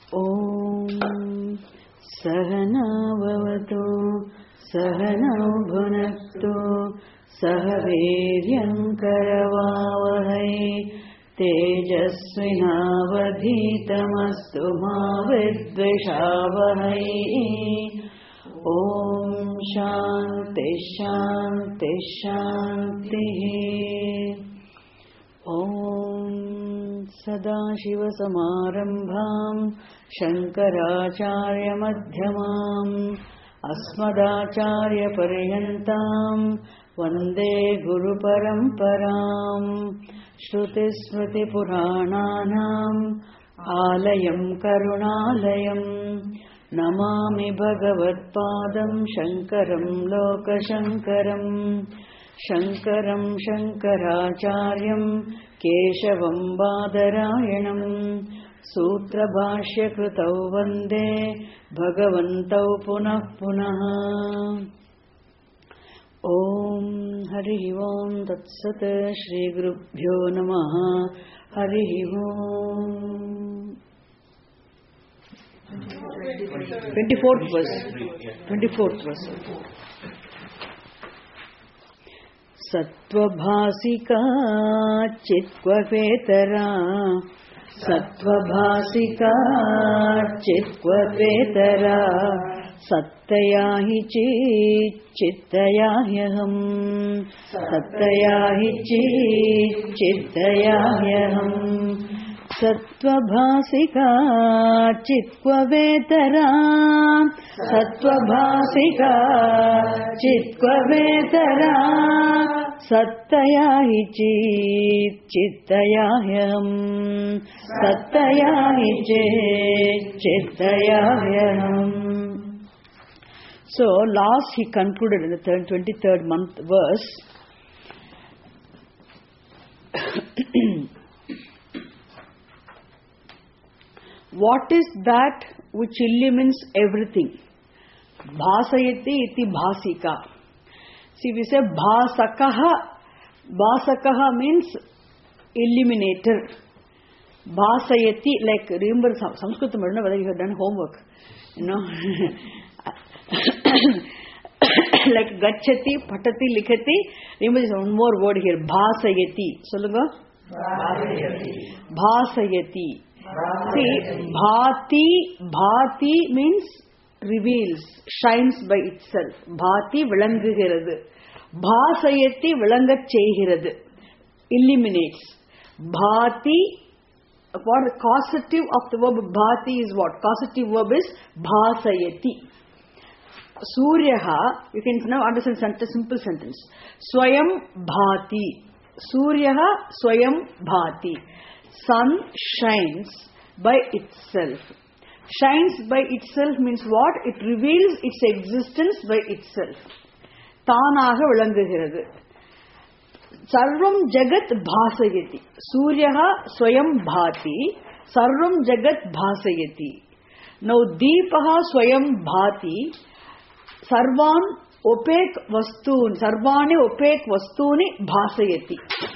Om Sahana Bhavatu Sahana Bhunaktu Sahaviryam Karavavahai Tejasvinavadhitamastu ma vidvishavahai. Om Shanti Shanti Shanti. Om Sadashiva Samarambham Shankaracharya Madhyamam Asmadacharya Paryantam Vande Guru Paramparam. Shruti Smriti Purananam Alayam Karunalayam Namami Bhagavatpadam Shankaram Lokashankaram Shankaram Shankaracharyam Keshavam Badarayanam Sutra Bhashya Krutau Vande Bhagavantau Punah Punah. Om Hari Om Tat Sat Shri Gurubhyo Namaha. Hari Om. 24th verse. 24th verse. Sattvabhasika Chitvapetara Sattvabhasika Chitvapetara Sattyahi Chittayahyaham Sattyahi Chittayahyaham Sattvabhasika Chitvapetara Sattvabhasika Chitvapetara Sattyahi Chittayahyam Sattyahi Chittayahyam. So last he concluded in the 23rd month verse. What is that which illumines everything? Bhasayati iti bhasika. See, we say bhasakaha. Bhasakaha means illuminator. Bhasayati, like remember Sanskritam, I don't know whether you have done homework. You know, like gachati, patati, likhati. Remember there's one more word here. Bhasayati. Solunga. Bhasayati. See, bhati means reveals, shines by itself. Bhati vilangugirathu. Bhasayati vilangat cheygirathu. Illuminates. Bhati, what the causative of the verb bhati is what? Causative verb is bhasayati. Suryaha, you can now understand simple sentence. Swayam bhati. Suryaha swayam bhati. Sun shines by itself. Shines by itself means what? It reveals its existence by itself. Tanaga vilangugirathu. Sarvam jagat bhasayati. Suryaha swayam bhati. Sarvam jagat bhasayati. Now deepaha swayam bhati. Sarvan opaque vastun. Sarvani opaque vastuni bhasayati.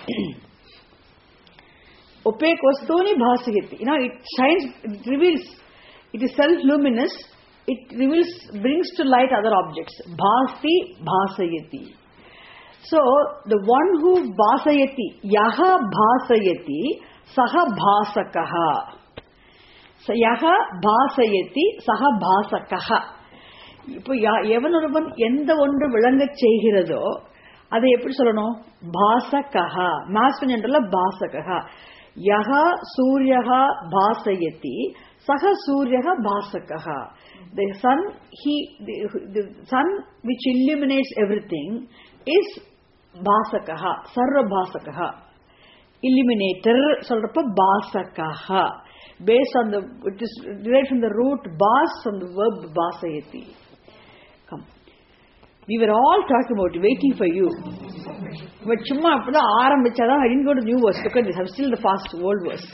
Opaque vastuni bhasayati. You know, it shines, it reveals. It is self-luminous. It reveals, brings to light other objects. Bhasti bhasayati. So, the one who bhasayati, yaha bhasayati, saha bhasakaha. So, yaha bhasayati, saha bhasakaha. இப்போ எவன் ஒருவன் எந்த ஒன்று விளங்கச் செய்கிறதோ அதை எப்படி சொல்லணும்? பாசகஹா. Master ஜெனரல்ல பாசகஹா. யஹா சூர்யஹா பாசயதி சஹ சூர்யஹா பாசகஹா. The sun, the sun which illuminates everything is basakaha, sarva basakaha. Illuminator சொல்றப்ப basakaha. Based on the, it is derived from the root bas, from the verb basayati. Come. We were all talking about it, waiting for you. But chumma appada ஆரம்பிச்சாதான், I didn't go to new verse. Look at this, I'm still the fast old verse.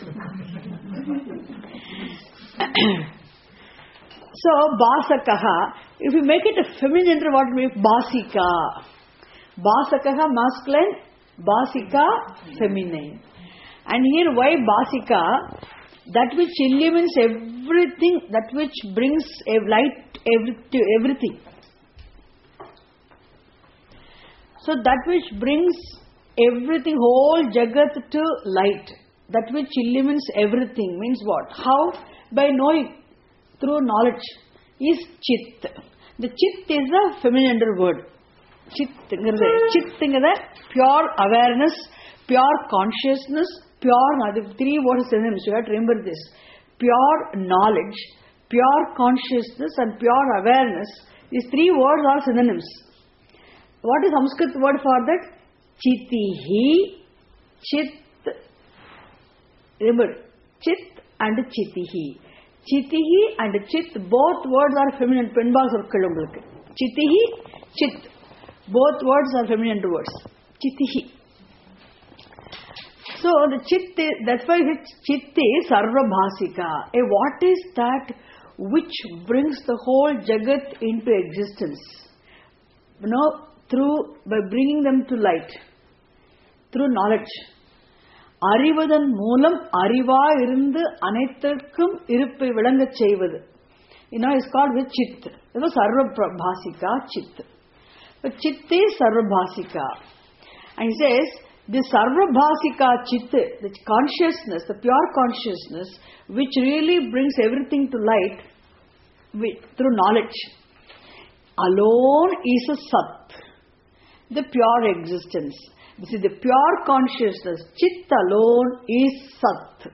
So, basakaha, if you make it a feminine gender, what will be basika? Basakaha masculine, basika feminine. And here why basika? That which illumines everything, that which brings a light to everything. So that which brings everything, whole Jagat to light, that which illumines everything means what? How? By knowing, through knowledge, is Chit. The Chit is a feminine word. Chit is pure awareness, pure consciousness, pure, the three words synonyms, you have to remember this. Pure knowledge, pure consciousness and pure awareness, these three words are synonyms. What is Sanskrit word for that? Chitihi, Chit. Remember, Chit and Chitihi. Chitihi and Chit, both words are feminine. Chitihi, Chit. Both words are feminine words. Chitihi. So the Chit, that's why Chit is Sarvabhasika. What is that which brings the whole Jagat into existence? By bringing them to light. Through knowledge. அறிவதன் மூலம் அறிவாய் இருந்து அனைத்திற்கும் இருப்பை விளங்கச் செய்வது. It's called with Chit. It was Sarvabhasika Chit. But Chit is Sarvabhasika. And he says, the Sarvabhasika Chit, the consciousness, the pure consciousness, which really brings everything to light through knowledge, alone is a Sat, the pure existence. This is the pure consciousness. Chit alone is Sat.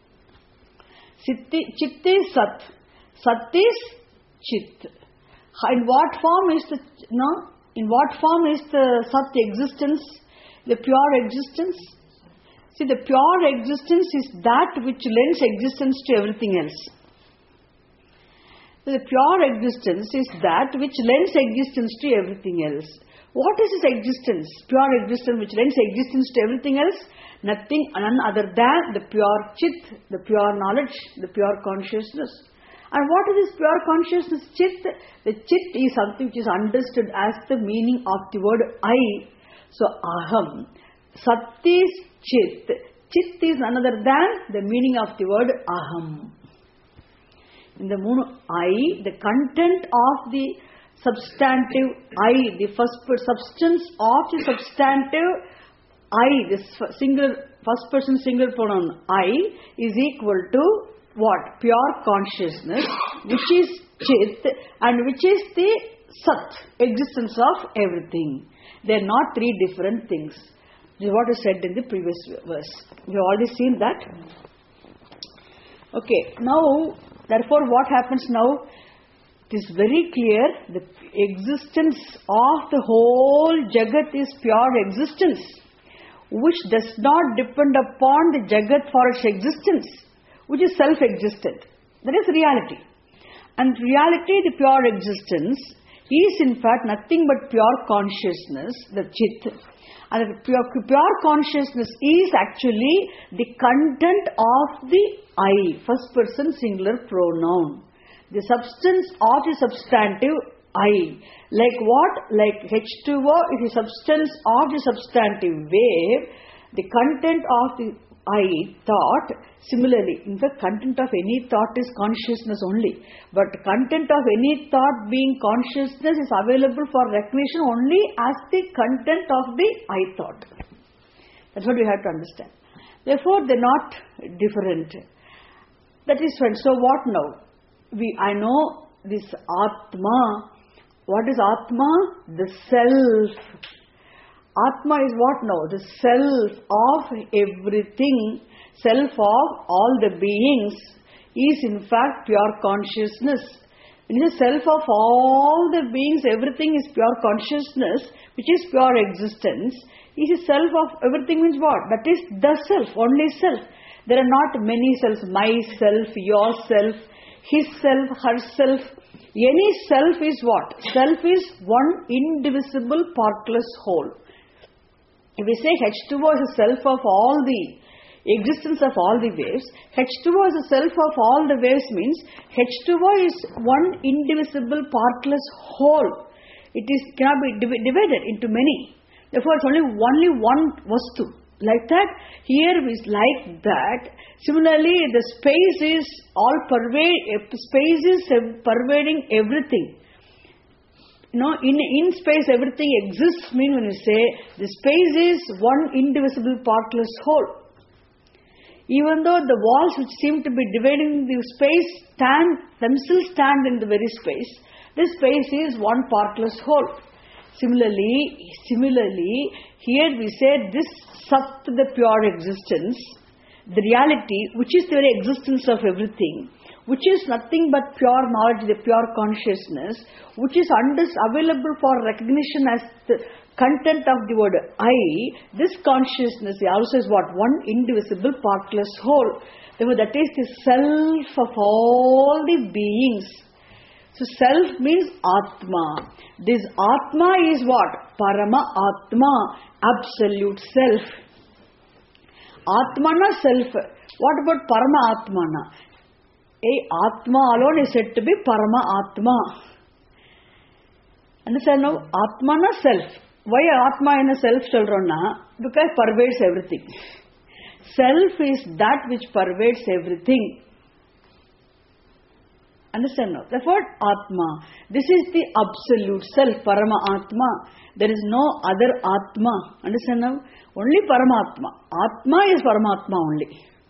Chit is Sat. Sat is Chit. In what form is the Sat existence? The pure existence? See, the pure existence is that which lends existence to everything else. The pure existence is that which lends existence to everything else. What is this existence? Pure existence which lends existence to everything else? None other than the pure Chit, the pure knowledge, the pure consciousness. And what is this pure consciousness? Chit. The Chit is something which is understood as the meaning of the word I. So Aham. Sat is Chit. Chit is none other than the meaning of the word Aham. In the moon I, the content of the substantive I, the substance of the substantive I, this first person singular pronoun I, is equal to what? Pure consciousness, which is Chit and which is the Sat, existence of everything. They are not three different things. This is what is said in the previous verse. We have already seen that. Okay, now, therefore, what happens now? It is very clear the existence of the whole Jagat is pure existence, which does not depend upon the Jagat for its existence, which is self-existent. That is reality. And reality, the pure existence, is in fact nothing but pure consciousness, the Chit. And the pure consciousness is actually the content of the I, first person singular pronoun. The substance of the substantive I. Like what? Like H2O is the substance of the substantive wave. The content of the I, thought. Similarly, in fact, content of any thought is consciousness only. But content of any thought being consciousness is available for recognition only as the content of the I thought. That's what we have to understand. Therefore, they're not different. That is fine. So what now? I know this Atma. What is Atma? The self. Atma is what now? The self of everything, self of all the beings, is in fact pure consciousness. In the self of all the beings, everything is pure consciousness, which is pure existence. Is the self of everything means what? That is the self, only self. There are not many selves, myself, yourself, his self, herself. Any self is what? Self is one indivisible, partless whole. If we say H2O is the self of all the existence of all the waves, H2O is the self of all the waves means H2O is one indivisible, partless whole. It cannot be divided into many. Therefore, it's only one vastu. Like that, here is like that. Similarly, the space is space is pervading everything. In space everything exists means when you say the space is one indivisible partless whole. Even though the walls which seem to be dividing the space themselves stand in the very space, this space is one partless whole. Similarly, here we say this Sat, the pure existence, the reality, which is the very existence of everything, which is nothing but pure knowledge, the pure consciousness, which is available for recognition as the content of the word I, this consciousness also is what? One indivisible, partless whole. Therefore, that is the self of all the beings. So, self means Atma. This Atma is what? Parama Atma, absolute self. Atmana self. What about Parama Atmana? Atma alone is said to be Parama Atma. Understand now? Atmana self. Why Atma in a self chalrona? Because pervades everything. Self is that which pervades everything. Understand now? Therefore, Atma. This is the absolute self, Parama Atma. There is no other Atma. Understand now? Only Paramatma. Atma is Paramatma only.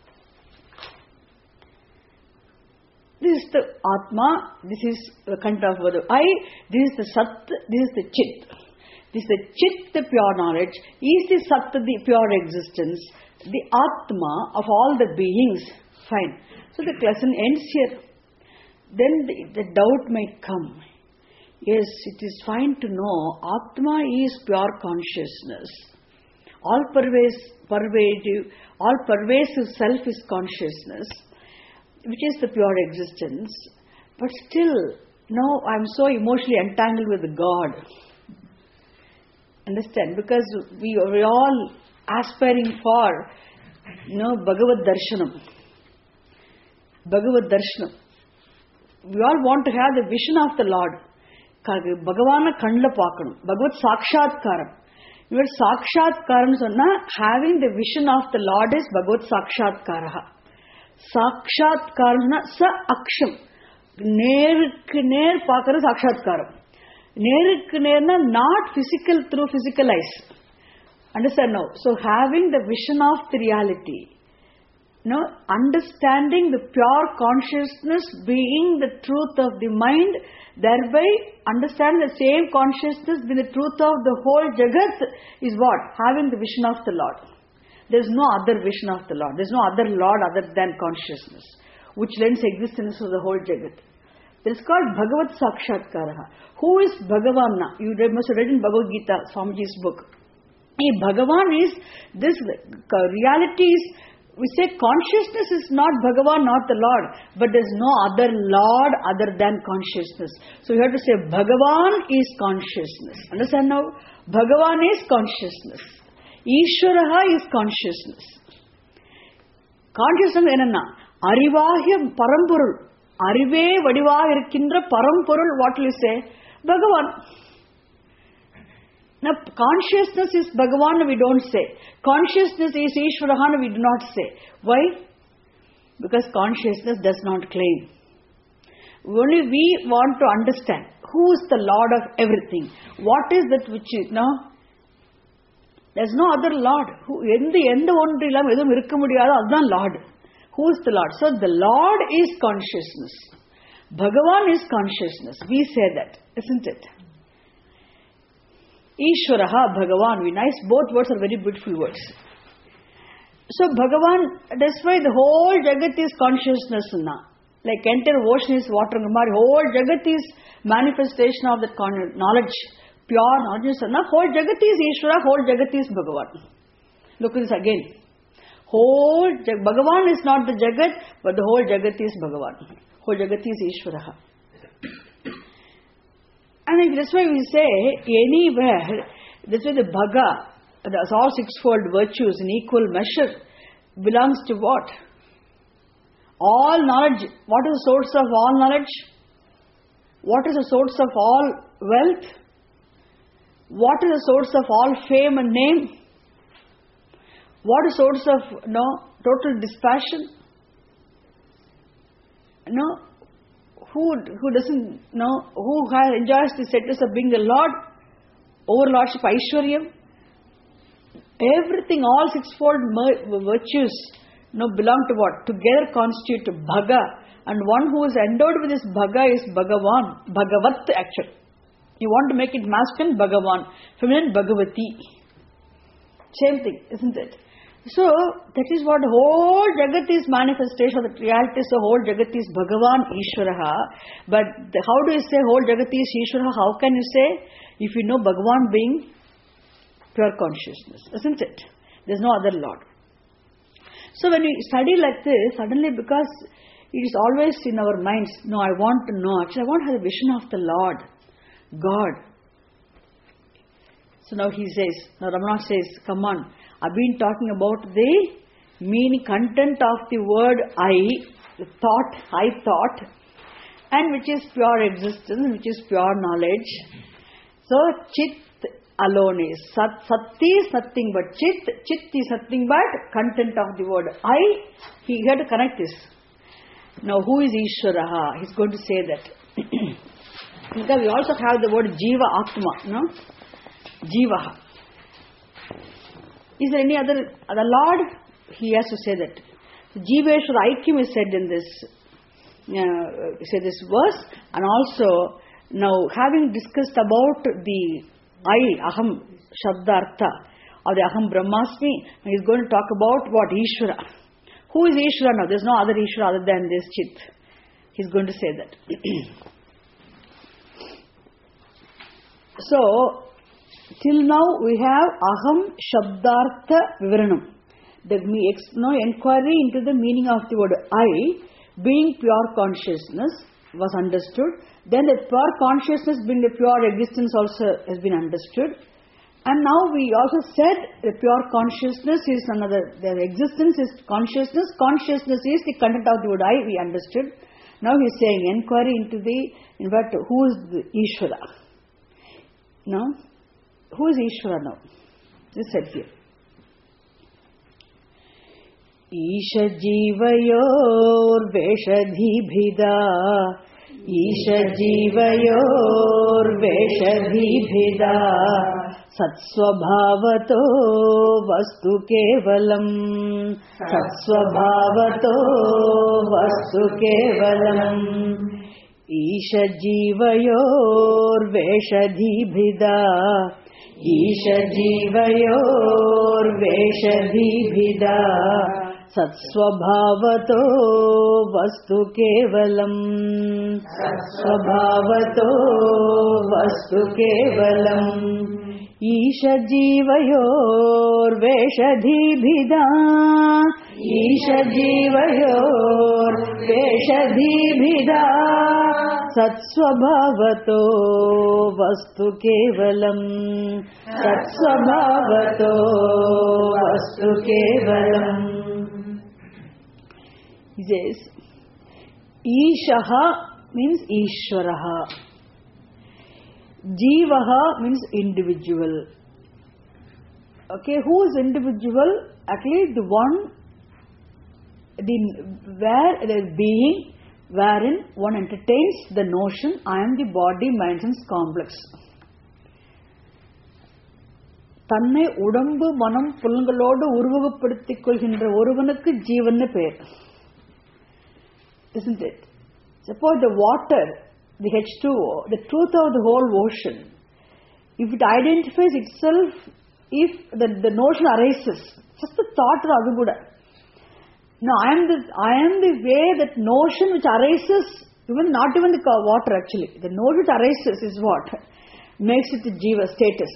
This is the Atma, this is the content of the I, this is the Sat, this is the Chit. This is the Chit, the pure knowledge, is the Sat, the pure existence, the Atma of all the beings. Fine. So the lesson ends here. Then the doubt might come. Yes, it is fine to know Atma is pure consciousness. All pervasive self is consciousness, which is the pure existence. But still, no, I am so emotionally entangled with God. Understand? Because we are all aspiring for, Bhagavad Darshanam. Bhagavad Darshanam. We all want to have the vision of the Lord. Bhagavana Kandla Pakanam. Bhagavad Sakshatkaram. Your Sakshatkaram sonna, having the vision of the Lord is Bhagavad Sakshatkaraha. Sakshatkaram sa aksham. Ner pakara Sakshatkaram. Ner not physical through physical eyes. Understand now? So having the vision of the reality, understanding the pure consciousness being the truth of the mind, thereby understand the same consciousness being the truth of the whole Jagat is what? Having the vision of the Lord. There is no other vision of the Lord. There is no other Lord other than consciousness, which lends existence to the whole Jagat. This is called Bhagavad Sakshatkaraha. Who is Bhagavan? You must have read in Bhagavad Gita, Swamiji's book. Bhagavan is this reality is, we say consciousness is not Bhagavan, not the Lord, but there is no other Lord other than consciousness. So you have to say Bhagavan is consciousness. Understand now? Bhagavan is consciousness. Ishvaraha is consciousness. Consciousness enna? Arivahya Parampurul. Arive Vadiva Irkindra Parampurul, what will you say? Bhagavan. Now, consciousness is Bhagavan, we don't say. Consciousness is Ishvarahan, we do not say. Why? Because consciousness does not claim. Only we want to understand who is the Lord of everything. What is that which is, there's no other Lord. Lord. Who is the Lord? So the Lord is consciousness. Bhagavan is consciousness. We say that, isn't it? Ishvaraha, Bhagavan, nice, both words are very beautiful words. So Bhagavan, that's why the whole Jagat is consciousness now. Like entire ocean is water, whole Jagat is manifestation of that knowledge, pure knowledge. Whole Jagat is Ishvara, whole Jagat is Bhagavan. Look at this again. Bhagavan is not the Jagat, but the whole Jagat is Bhagavan. Whole Jagat is Ishvaraha. And that's why we say, anywhere, that's why the Bhaga, all sixfold virtues in equal measure, belongs to what? All knowledge. What is the source of all knowledge? What is the source of all wealth? What is the source of all fame and name? What is source of total dispassion? Who doesn't know, who enjoys the status of being the Lord, overlordship, Aishwaryam? Everything, all sixfold virtues belong to what? Together constitute Bhaga. And one who is endowed with this Bhaga is Bhagavan. Bhagavat actually. You want to make it masculine, Bhagavan. Feminine, Bhagavati. Same thing, isn't it? So, that is what whole Jagat is manifestation of the reality. So, whole Jagat is Bhagavan Ishvaraha. But how do you say whole Jagat is Ishvaraha? How can you say? If you know Bhagavan being pure consciousness, isn't it? There is no other Lord. So, when we study like this, suddenly because it is always in our minds, no, I want to know. Actually, I want to have a vision of the Lord, God. So now Ramana says, come on, I've been talking about the meaning, content of the word I thought, and which is pure existence, which is pure knowledge. So, Chit alone is. Sati is nothing but Chit. Chit is nothing but content of the word I. He had to connect this. Now, who is Ishvaraha? He's going to say that. Because we also have the word Jiva Atma, no? Jivaha. Is there any other Lord? He has to say that. Jiveshwara Aikyam is said in this verse, and also now having discussed about the I, Aham, Shabdartha, or the Aham Brahmasmi, he's going to talk about what? Ishvara. Who is Ishvara now? There's no other Ishvara other than this Chit. He's going to say that. So, till now we have Aham Shabdartha Vivaranam. The inquiry into the meaning of the word I, being pure consciousness, was understood. Then the pure consciousness being the pure existence also has been understood. And now we also said the pure consciousness is another, the existence is consciousness, consciousness is the content of the word I, we understood. Now he is saying inquiry into in fact, who is the Ishvara? Now, who is Ishvara now? This said here. Isha Jivayor Veshadhibhida Isha Jivayor Veshadhibhida Satsvabhavato Vastu Kevalam Satsvabhavato Vastu Kevalam Isha Jivayor Veshadhibhida Isha Jivayor Veshadhibhida Satsvabhavato Vastu Kevalam Satsvabhavato Vastu Kevalam Isha Jivayor Veshadhibhida Isha Jivayor Veshadhibhida Satsvabhavato Vastu Kevalam Satsvabhavato Vastu Kevalam. He says, Ishaha means Ishvaraha. Jivaha means individual. Okay, who is individual? Actually, the one, where there is being, wherein one entertains the notion, I am the body, mind, sense complex. தன்னை உடம்பு மனம் புலன்களோடு உருவகப்படுத்திக் கொள்கின்ற ஒருவனுக்கு ஜீவன் பெயர். Isn't it? Suppose the water, the H2O, the truth of the whole ocean, if it identifies itself, if the notion arises, just the thought adu kuda. No, I am the way that notion which arises, not even the water actually. The notion which arises is what makes it the jiva status.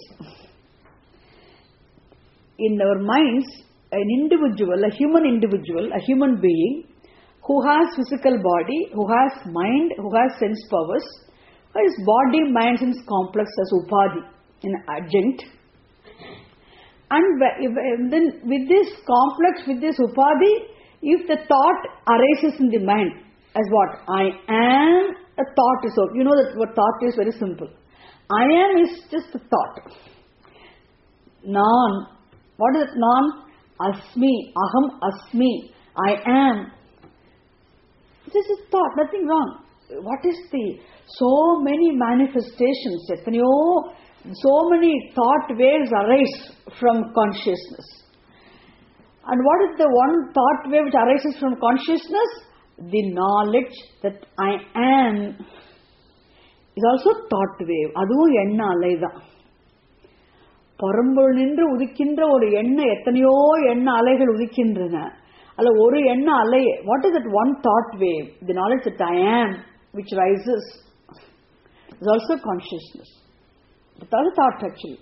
In our minds, an individual, a human being, who has physical body, who has mind, who has sense powers, who has body, mind, sense complex as upadhi, an adjunct. And then with this complex, with this upadhi, if the thought arises in the mind as what? I am, a thought is so. You know that what thought is very simple. I am is just a thought. Non. What is it non? Asmi, aham asmi, I am. This is thought, nothing wrong. What is the so many manifestations, so many thought waves arise from consciousness. And what is the one thought wave which arises from consciousness? The knowledge that I am is also thought wave. அதுவும் எண்ண அலைதான். பரம்பொருள் நின்று உதிக்கின்ற ஒரு எண்ண எத்தனையோ எண்ண அலைகள் உதிக்கின்றன. அல்ல ஒரு எண்ண அலை. What is that one thought wave? The knowledge that I am which rises is also consciousness. It's also thought actually.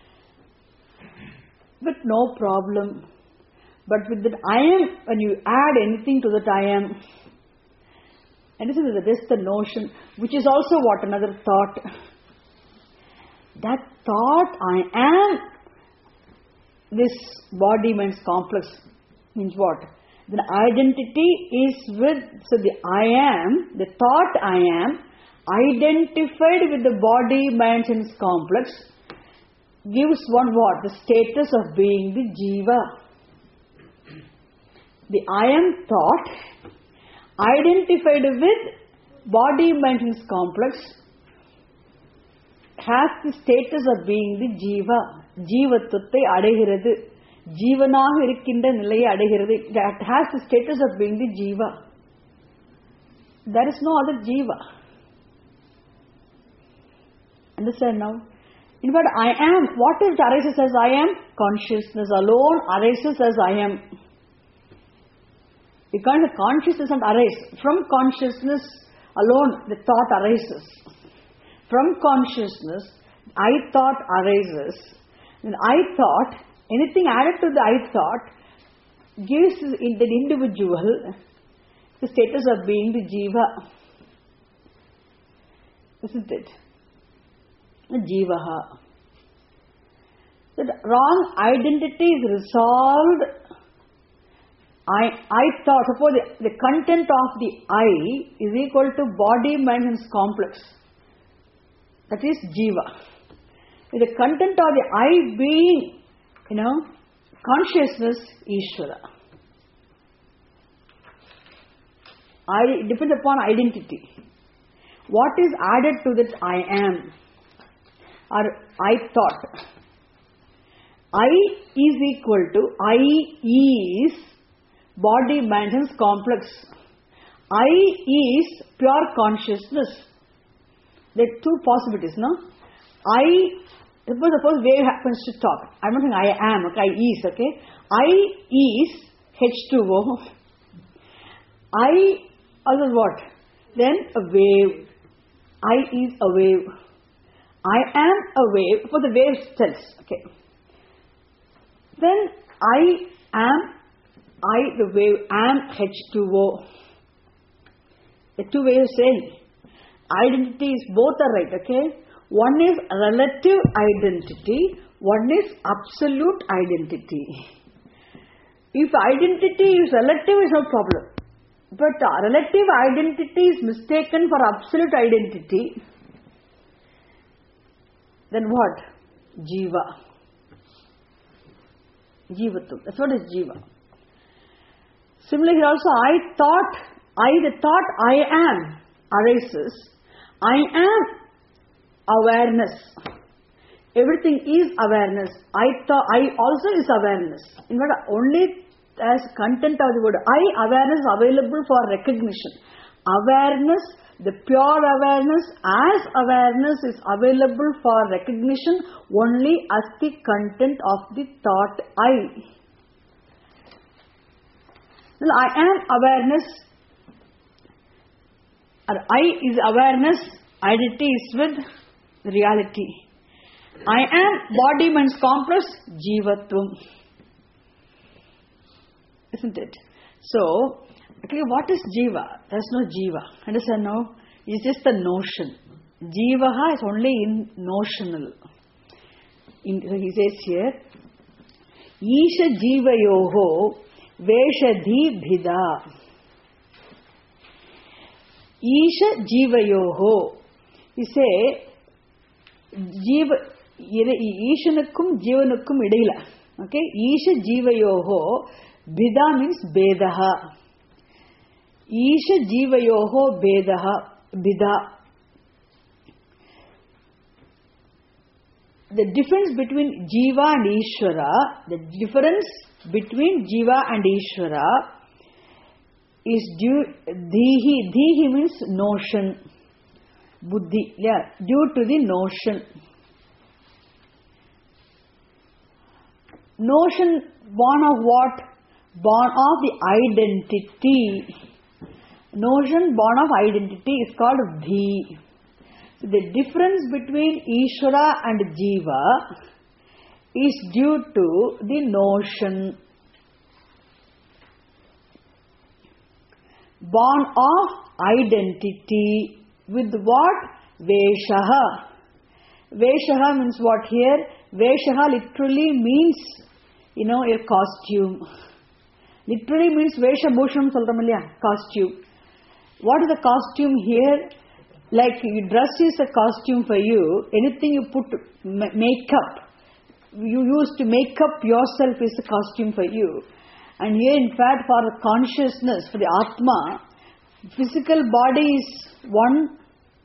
But no problem. But with that I am, when you add anything to that I am, and this is the notion, which is also what? Another thought. That thought I am, this body-mind complex means what? The identity is with, so the I am, the thought I am, identified with the body-mind complex, gives one what? The status of being the jiva. The I am thought, identified with body-mind complex, has the status of being the jiva. ஜீவத்துவத்தை அடைகிறது. ஜீவனாக இருக்கின்ற நிலையை அடைகிறது. That has the status of being the jiva. There is no other jiva. Understand now? In fact, I am, what if it arises as I am? Consciousness alone arises as I am. Because the consciousness doesn't arise. From consciousness alone, the thought arises. From consciousness, I thought arises. And I thought, anything added to the I thought, gives the individual the status of being the jiva. Isn't it? The jivaha. The wrong identity is resolved. I thought, suppose the content of the I is equal to body-mind complex. That is jiva. With the content of the I being, consciousness, Ishvara. It depends upon identity. What is added to that I am? Or I thought. I is equal to, I is body-mind complex. I is pure consciousness. There are two possibilities, no? Suppose wave happens to stop. I'm not saying I am, okay? I is, okay? I is H2O. I, other what? Then a wave. I is a wave. I am a wave for the wave cells, okay? Then the wave, am H2O. The two waves saying, identities both are right, okay? One is relative identity, one is absolute identity. If identity is relative, is no problem. But relative identity is mistaken for absolute identity, then what? Jiva. Jivatvam. That's what is jiva. Similarly also, the thought I am arises. I am awareness. Everything is awareness. I also is awareness. In fact, only as content of the word I, awareness is available for recognition. Awareness, the pure awareness as awareness is available for recognition only as the content of the thought I. Well, I am awareness, or I is awareness, identity is with reality. I am body-mind complex, jivatvam. Isn't it? So, okay, what is jiva? There is no jiva. Understand now? It's just the notion. Jivaha is only in notional. He says here, Isha jivayoho veshadhi bhida. Isha jivayoho. He say, Ishanukkum jivanukkum idaila. Okay, Isha Jivayoho, Bhida means Bedaha. Isha Jivayoho Bedaha, Bhida. The difference between Jiva and Ishvara is due, Dhihi means notion, Buddhi, yeah, due to the notion. Notion born of what? Born of the identity. Notion born of identity is called Dhi. So the difference between Ishvara and Jiva is due to the notion. Born of identity with what? Veshaha. Veshaha means what here? Veshaha literally means, a costume. Literally means Vesha Bhushanam solramallaya, costume. What is the costume here? Like dress is a costume for you. Anything you put makeup, you use to make up yourself is a costume for you. And here in fact for the consciousness, for the Atma, physical body is one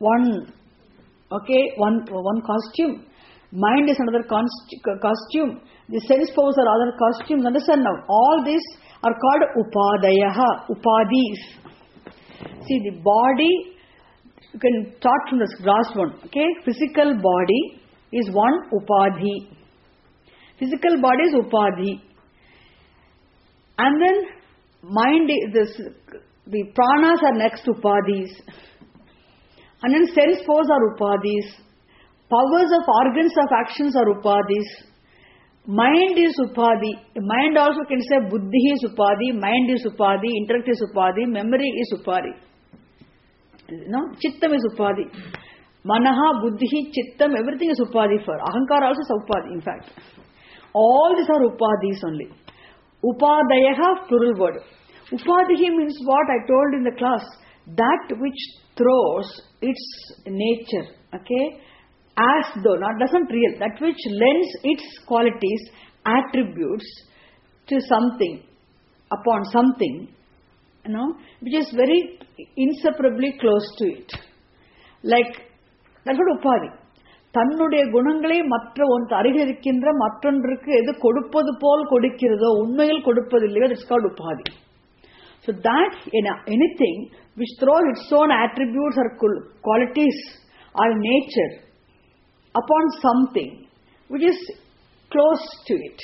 costume. Mind is another costume. The sense powers are other costumes. Understand now? All these are called Upadayaha, Upadis. See, the body, you can start from the last one. Okay? Physical body is one Upadhi. Physical body is Upadhi. And then mind, the pranas are next Upadhis. And then sense powers are Upadhis. Powers of organs of actions are Upadhis. Mind is Upadhi. Mind also can say Buddhi is Upadhi, mind is Upadhi, intellect is Upadhi, memory is Upadhi. Chittam is Upadhi. Manaha, Buddhi, Chittam, everything is Upadhi for. Ahankara also is Upadhi, in fact. All these are Upadhis only. Upadayaha, plural word. Upadhi means what I told in the class. That which throws its nature, okay, as though, not doesn't real, that which lends its qualities, attributes to something, upon something, which is very inseparably close to it. Like, that's what Upadhi. தன்னுடைய குணங்களை மற்ற ஒன்று அருகில் இருக்கின்ற மற்றொன்றுக்கு எது கொடுப்பது போல் கொடுக்கிறதோ உண்மையில் கொடுப்பதில்லையோ that's called Upadhi. So that anything which throws its own attributes or qualities or nature upon something which is close to it.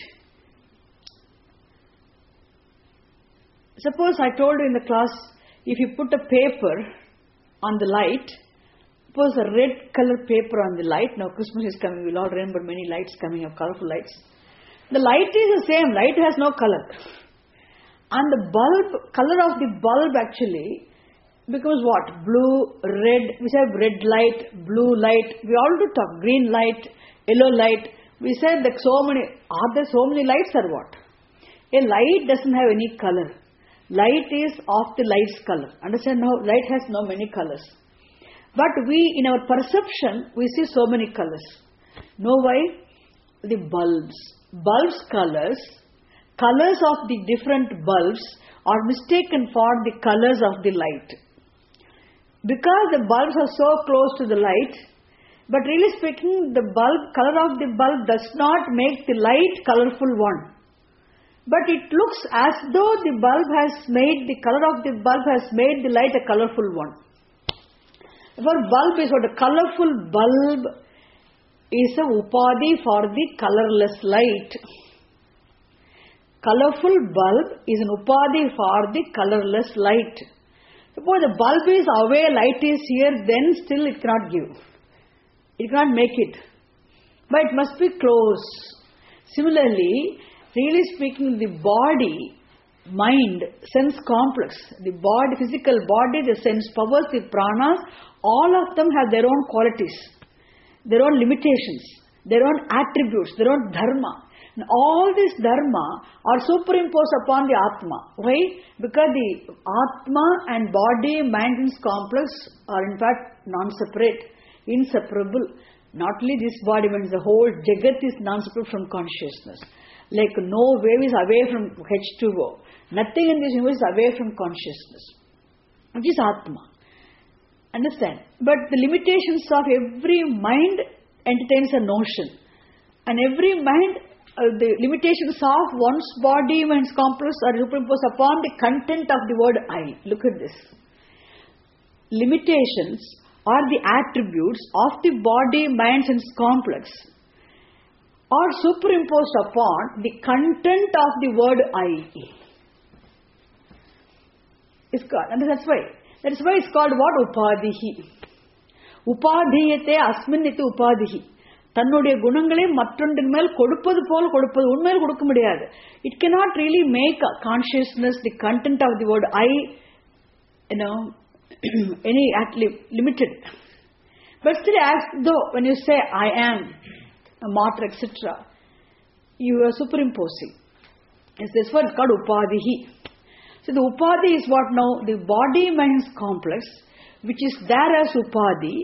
Suppose I told you in the class, if you put a paper on the light, suppose a red color paper on the light, now Christmas is coming, we'll all remember many lights coming up, colorful lights. The light is the same, light has no color. And the bulb, color of the bulb actually becomes what? Blue, red, we say red light, blue light, we all do talk, green light, yellow light. We said that are there so many lights or what? A light doesn't have any color. Light is of the light's color. Understand now? Light has no many colors. But we, in our perception, we see so many colors. Know why? The bulbs. Bulbs' colors of the different bulbs are mistaken for the colors of the light. Because the bulbs are so close to the light, but really speaking, the color of the bulb does not make the light colorful one. But it looks as though the color of the bulb has made the light a colorful one. Therefore, bulb is what? A colorful bulb is a Upadhi for the colorless light. Colorful bulb is an Upadhi for the colorless light. Suppose the bulb is away, light is here, then still it cannot give. It cannot make it. But it must be close. Similarly, really speaking, the body, mind, sense complex, the body, physical body, the sense powers, the pranas, all of them have their own qualities, their own limitations, their own attributes, their own dharma. And all this dharma are superimposed upon the Atma. Why? Because the Atma and body, mind, sense complex are in fact non-separate, inseparable. Not only this body, but the whole Jagat is non-separate from consciousness. Like no wave is away from H2O. Nothing in this universe is away from consciousness, which is Atma. Understand? But the limitations of every mind entertains a notion. And every mind, the limitations of one's body, mind's complex are superimposed upon the content of the word I. Look at this. Limitations are the attributes of the body, mind, and complex are superimposed upon the content of the word I. It's called, and that's why it's called what? Upadhihi. Upadhiyate asmin iti upadhihi. தன்னுடைய குணங்களை மற்றொன்றின் மேல் கொடுப்பது போல கொடுப்பது உண்மையில் கொடுக்க முடியாது. It cannot really make a consciousness the content of the word I, any limited. But still, as though when you say I am a matter, etc., you are superimposing. This word is called upadhihi. So the upadhi is what now? The body mind complex, which is there as upadhi,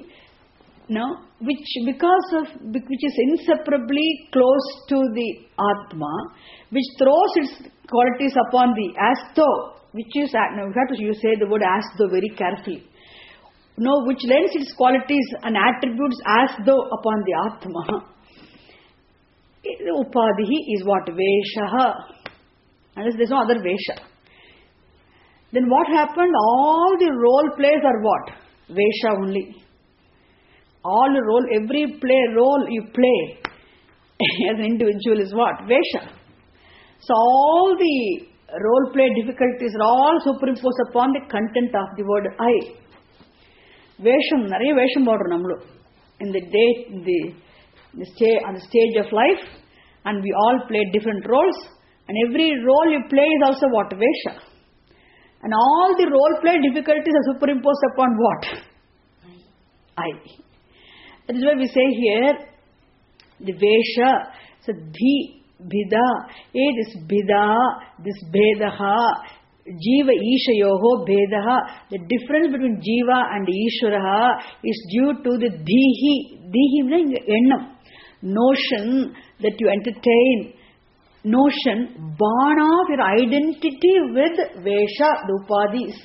which is inseparably close to the Atma, which throws its qualities upon the as though, which is, now you have to say the word as though very carefully. Which lends its qualities and attributes as though upon the Atma. Upadhihi is what? Veshaha. Unless there is no other Vesha. Then what happened? All the role plays are what? Vesha only. All the role, every role you play as an individual is what? Vesha. So all the role play difficulties are all superimposed upon the content of the word I. Vesham, nariya vesham podu namlu. In the day, on the stage of life, and we all play different roles, and every role you play is also what? Vesha. And all the role play difficulties are superimposed upon what? I. That is why we say here, the Vesha, so Bhida, this Bhida, this Bhedaha, Jiva Ishayoho Bhedaha, the difference between Jiva and Ishvaraha is due to the Dihi meaning Ennam, notion that you entertain, notion born of your identity with Vesha, the Upadhis.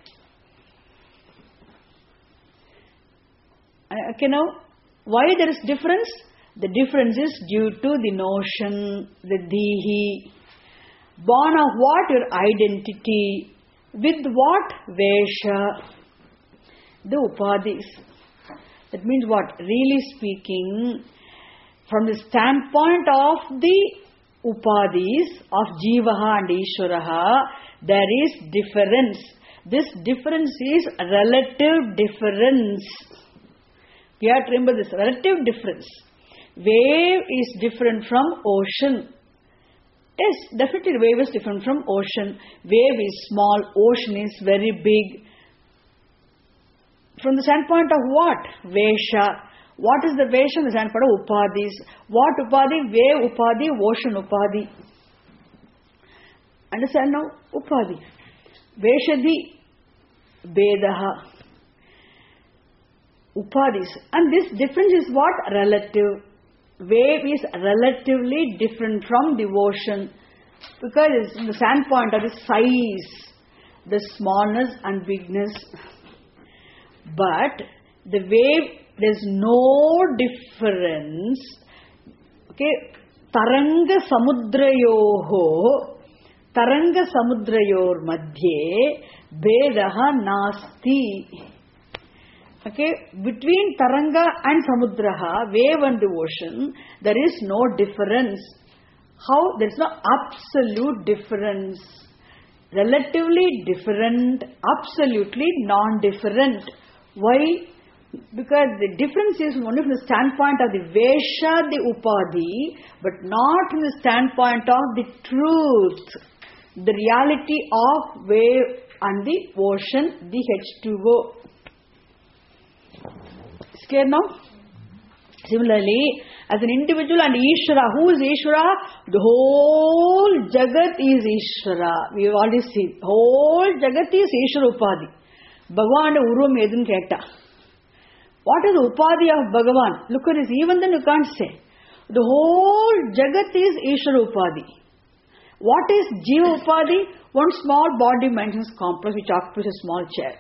Okay, now, why there is difference? The difference is due to the notion, the Dihi. Born of what? Your identity. With what? Vesha. The Upadhis. That means what? Really speaking, from the standpoint of the Upadhis of Jivaha and Ishvaraha, there is difference. This difference is relative difference. You have to remember this, relative difference. Wave is different from ocean. Yes, definitely wave is different from ocean. Wave is small, ocean is very big. From the standpoint of what? Vesha. What is the Vesha? The standpoint of Upadhis. What Upadhi? Wave Upadhi, ocean Upadhi. Understand now? Upadhi. Veshadhi, Bedaha. Upadhis. And this difference is what? Relative. Wave is relatively different from the ocean because it's from the standpoint of the size, the smallness and bigness. But the wave, there's no difference. Okay, Taranga Samudrayor Madhye Bedaha Nasti. Okay, between Taranga and Samudraha, wave and the ocean, there is no difference. How? There is no absolute difference. Relatively different, absolutely non-different. Why? Because the difference is only from the standpoint of the Vesha, the Upadhi, but not from the standpoint of the truth, the reality of wave and the ocean, the H2O. Is clear now? Similarly, as an individual and Ishvara, who is Ishvara? The whole Jagat is Ishvara. We have already seen. Whole Jagat is Ishvara Upadhi. Bhagavan Urum Edun Keta. What is the Upadhi of Bhagavan? Look at this. Even then you can't say. The whole Jagat is Ishvara Upadhi. What is Jiva Upadhi? One small body maintenance complex which occupies a small chair.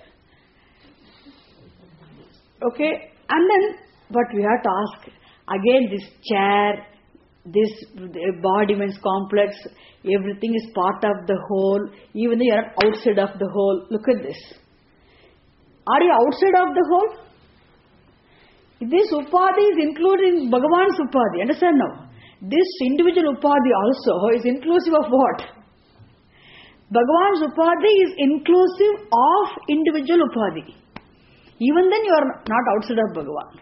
Okay, and then, but we have to ask, again this chair, this body maintenance complex, everything is part of the whole, even though you are outside of the whole. Look at this. Are you outside of the whole? This Upadhi is included in Bhagavan's Upadhi. Understand now? This individual Upadhi also is inclusive of what? Bhagavan's Upadhi is inclusive of individual Upadhi. Even then you are not outside of Bhagavan.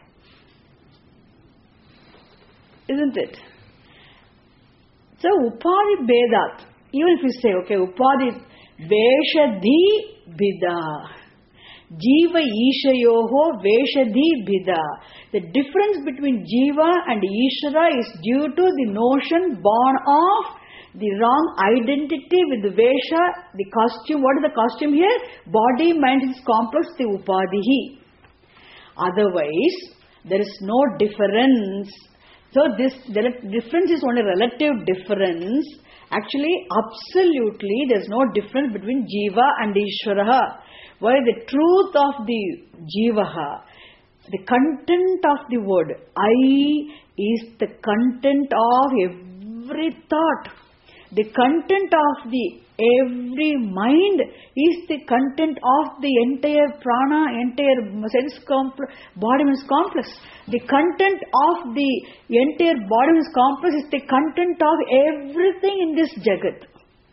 Isn't it? So Upadhi Bedat. Even if you say, okay, Upadhi Veshadhi Bida. Jiva Ishayoho Veshadhi Bida. The difference between Jiva and Ishvara is due to the notion born of the wrong identity with the Vesha, the costume. What is the costume here? Body, mind is complex, the Upadhihi. Otherwise, there is no difference. So this difference is only relative difference. Actually, absolutely, there is no difference between Jiva and Ishvara. Why? The truth of the Jivaha, the content of the word I is the content of every thought. The content of the every mind is the content of the entire prana, entire sense complex, body means complex. The content of the entire body means complex is the content of everything in this Jagat.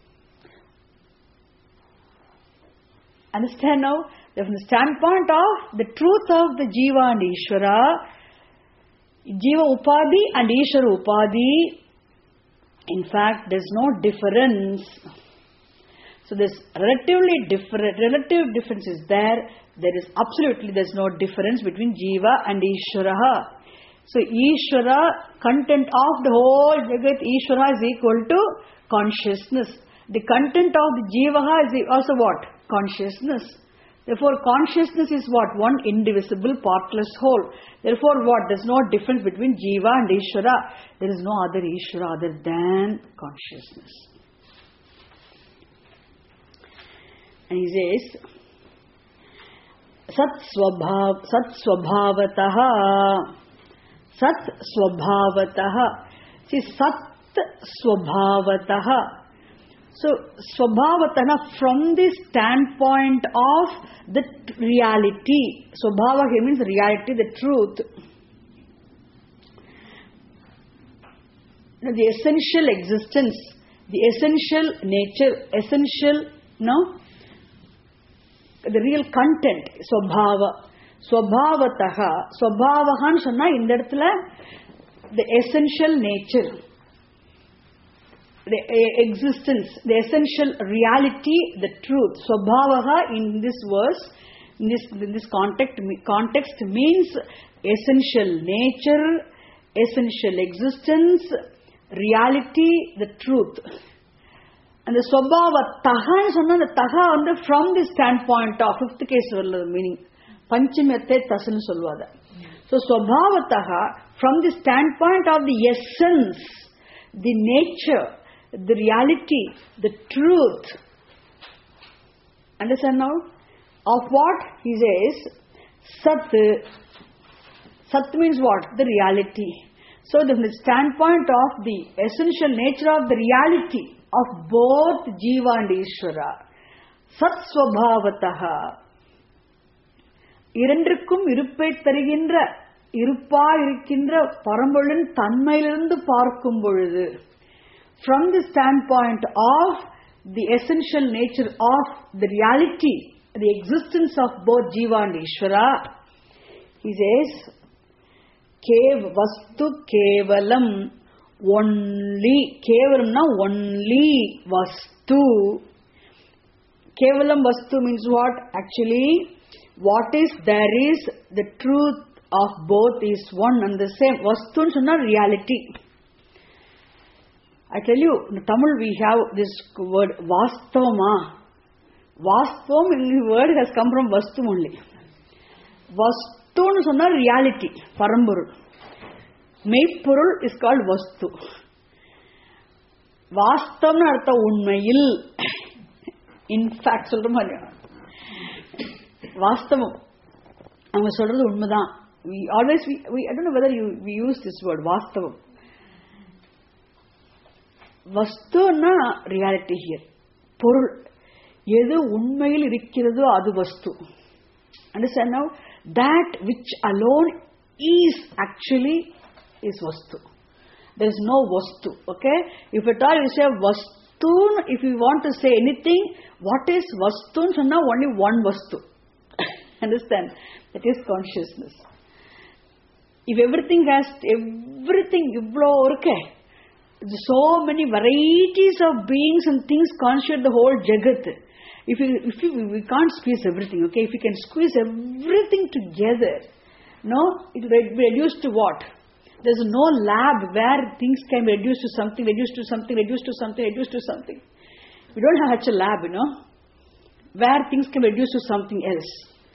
Understand now? From the standpoint of the truth of the Jiva and Ishvara, Jiva Upadhi and Ishvara Upadhi, in fact, there is no difference. So there's relative difference is there. There is absolutely, there's no difference between Jiva and Ishvara. So Ishvara, content of the whole Jagat, Ishvara is equal to consciousness. The content of the Jivaha is also what? Consciousness. Therefore, consciousness is what? One indivisible, partless whole. Therefore, what? There is no difference between Jiva and Ishvara. There is no other Ishvara other than consciousness. And he says, Sat Swabhavataha. See, Sat Swabhavataha. So, Swabhavatana, from the standpoint of the reality. Swabhava here means reality, the truth. The essential existence, the essential nature, essential, the real content, Swabhava. Swabhavataha. Swabhavahan sonna indha edathula the essential nature. The existence, the essential reality, the truth. Swabhavaha in this verse, in this context means essential nature, essential existence, reality, the truth. And the Swabhava Taha is the Taha from the standpoint of fifth case meaning. Panchamatte Tasan Solvada. So Swabhava Taha from the standpoint of the essence, the nature, the reality, the truth. Understand now? Of what? He says, Sat. Sat means what? The reality. So from the standpoint of the essential nature of the reality of both Jiva and Ishvara, Sat Swabhavataha, இரண்டிற்கும் இருப்பை தருகின்ற இருப்பா இருக்கின்ற பரம்பொருளின் தன்மையிலிருந்து பார்க்கும் பொழுது, from the standpoint of the essential nature of the reality, the existence of both Jiva and Ishvara, he says, Vastu Kevalam, only, Kevalamna only Vastu. Kevalam Vastu means what? Actually, what is there is, the truth of both is one and the same. Vastu is not reality. I tell you, in Tamil we have this word Vastama. Vastavam in the word has come from Vastu only. Vastu is not reality, Paramburul. Meipurul is called Vastu. வாஸ்தவம்னு அர்த்தம் உண்மையில். In fact சொல்ற மாதிரி வாஸ்தவம் அவங்க சொல்றது உண்மைதான். I don't know whether we use this word வாஸ்தவம். வஸ்துன்னா reality here, பொருள் எது உண்மையில் இருக்கிறதோ அது வஸ்து. Understand now? That which alone is actually is vastu. There is no vastu. Okay? If at all you say vastu, if you want to say anything, what is vastu? So now only one vastu. Understand? That is consciousness. If everything ivlo irukke, so many varieties of beings and things constitute the whole jagat. If we can't squeeze everything, okay? If we can squeeze everything together, no, it will be reduced to what? There's no lab where things can be reduced to something, reduced to something, reduced to something, reduced to something. We don't have such a lab, where things can be reduced to something else.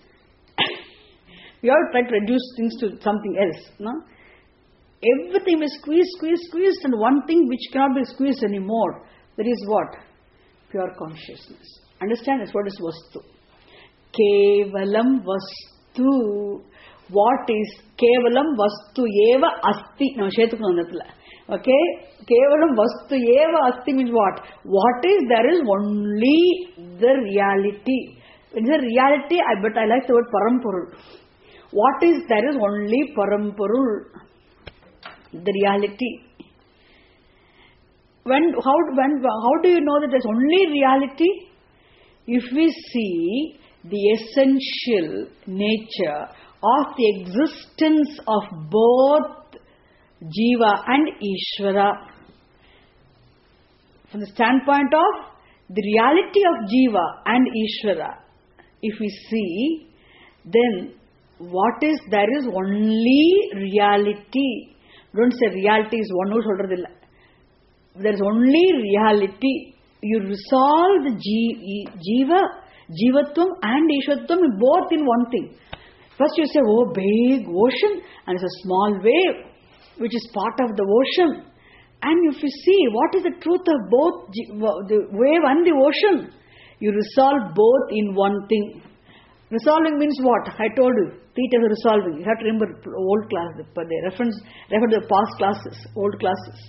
We all try to reduce things to something else, no? Everything is squeezed, and one thing which cannot be squeezed anymore, that is what? Pure consciousness. Understand? That's what is vastu. Kevalam vastu. What is kevalam vastu eva asti? Now, okay? Kevalam vastu eva asti means what? What is there is only the reality. It's a reality, but I like the word parampurul. What is there is only parampurul. The reality. How do you know that there's only reality? If we see the essential nature of the existence of both Jiva and Ishvara, from the standpoint of the reality of Jiva and Ishvara, if we see, then what is there is only reality. Don't say reality is one. There is only reality. You resolve the Jivatvam and Ishvatvam both in one thing. First you say, oh, big ocean, and it's a small wave, which is part of the ocean. And if you see, what is the truth of both the wave and the ocean? You resolve both in one thing. Resolving means what? I told you, 3 types of resolving. You have to remember old class, the refer to the past classes, old classes.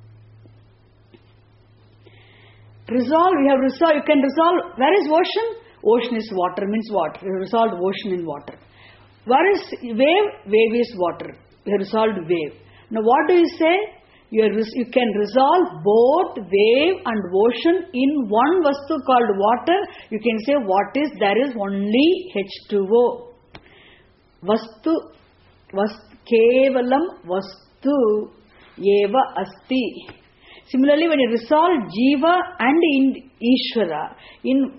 Resolve, you can resolve. Where is ocean? Ocean is water, means what? You have resolved ocean in water. Where is wave? Wave is water. You have resolved wave. Now what do you say? You can resolve both wave and ocean in one vastu called water. You can say what is? There is only H2O. Vastu, kevalam vastu eva asti. Similarly, when you resolve Jiva and Ishvara, in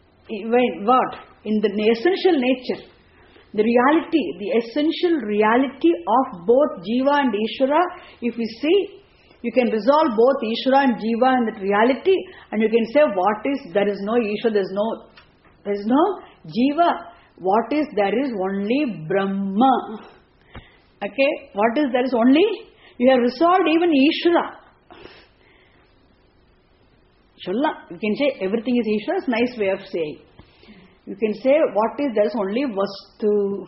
the essential nature, the reality, the essential reality of both Jiva and Ishvara, if we see, you can resolve both Ishvara and Jiva in that reality, and you can say what is, there is no Ishvara, there is no Jiva. What is, there is only Brahma. Okay? What is, there is only, you have resolved even Ishvara. You can say everything is Ishvara, it's a nice way of saying. You can say what is, there is only vastu.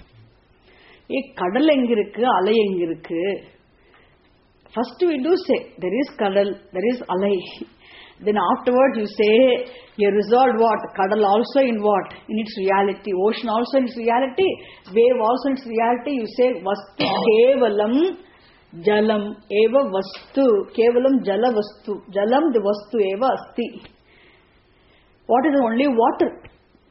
Kadal engirukku, alai engirukku. First we do say, there is kadal, there is alai. Then afterwards you say, you resolved what? Kadal also in what? In its reality. Ocean also in its reality. Wave also in its reality. You say, vastu kevalam jalam eva vastu. Kevalam jala vastu. Jalam the vastu eva asti. What is only water?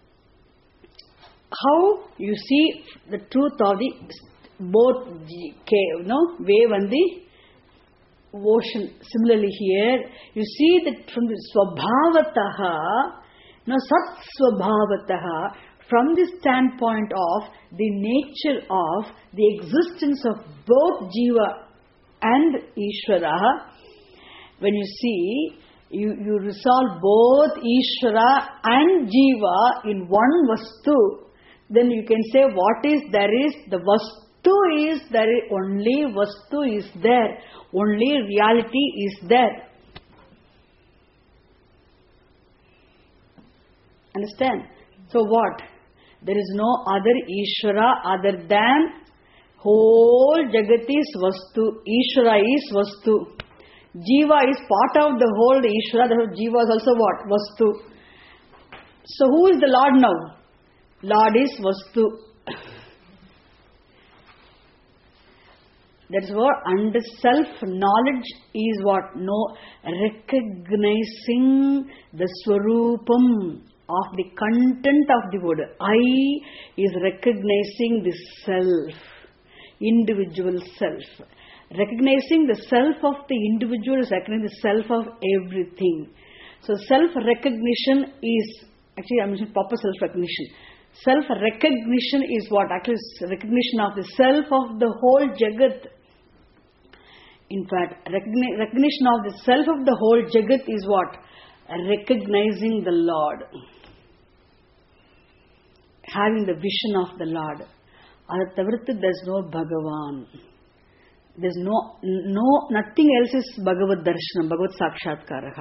How you see the truth of the both wave and the ocean. Similarly here, you see that from the swabhavataha, sat swabhavataha, from the standpoint of the nature of the existence of both Jiva and Ishvara, when you see, you resolve both Ishvara and Jiva in one vastu, then you can say what is, there is, the vastu is, there is only vastu is there, only reality is there. Understand? So what? There is no other Ishvara other than whole Jagat is Vastu. Ishvara is Vastu. Jiva is part of the whole Ishvara. Therefore, Jiva is also what? Vastu. So who is the Lord now? Lord is Vastu. That is what under self-knowledge is what? No, recognizing the Swarupam of the content of the word. I is recognizing the self, individual self. Recognizing the self of the individual is recognizing the self of everything. So self-recognition is, actually I mentioned proper self-recognition. Self-recognition is what? Actually recognition of the self of the whole Jagat. In fact, recognition of the self of the whole Jagat is what? Recognizing the Lord. Having the vision of the Lord. There's no Bhagavan. There's nothing else is Bhagavad Darshanam, Bhagavad Sakshatkaraha.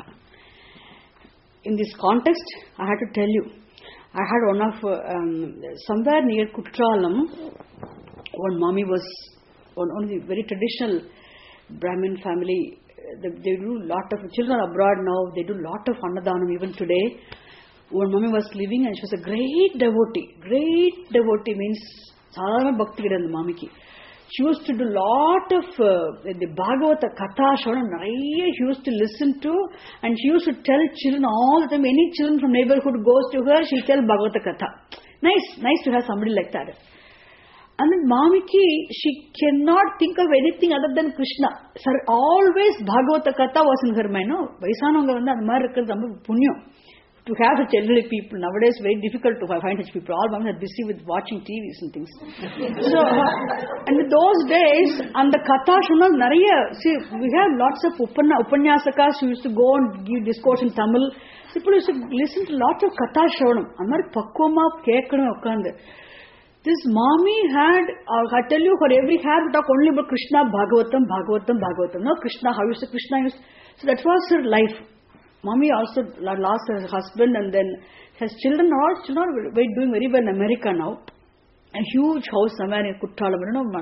In this context, I had to tell you, I had one of, somewhere near Kutralam, one mommy was, one of the very traditional Brahmin family, they do a lot of, children abroad now, they do a lot of Annadanam even today. One mommy was living and she was a great devotee. Great devotee means, sadhana bhakti gidan mamiki. She used to do a lot of the Bhagavata Katha, she used to listen to, and she used to tell children all the time. Any children from neighborhood goes to her, she tells Bhagavata Katha. Nice to have somebody like that. And then Mamiki, she cannot think of anything other than Krishna. Sir, always Bhagavata Katha was in her mind. No, Vaisanavanga vandu andha mari irukradhu punyam. To have such elderly people nowadays, very difficult to find such people. All women are busy with watching TVs and things. So, and in those days, and the Katha Shunal Nariya, see, we have lots of Upanyasakas who used to go and give discourse in Tamil. People used to listen to lots of Katha Shravanam. Amar Pakoma Kekana Okanda. This mommy had, I tell you, for every hair we talk only about Krishna, Bhagavatam. No, Krishna, how you say Krishna? So that was her life. Mommy also lost her husband and then has children. All children are doing very well in America now. A huge house somewhere in Kuttalam.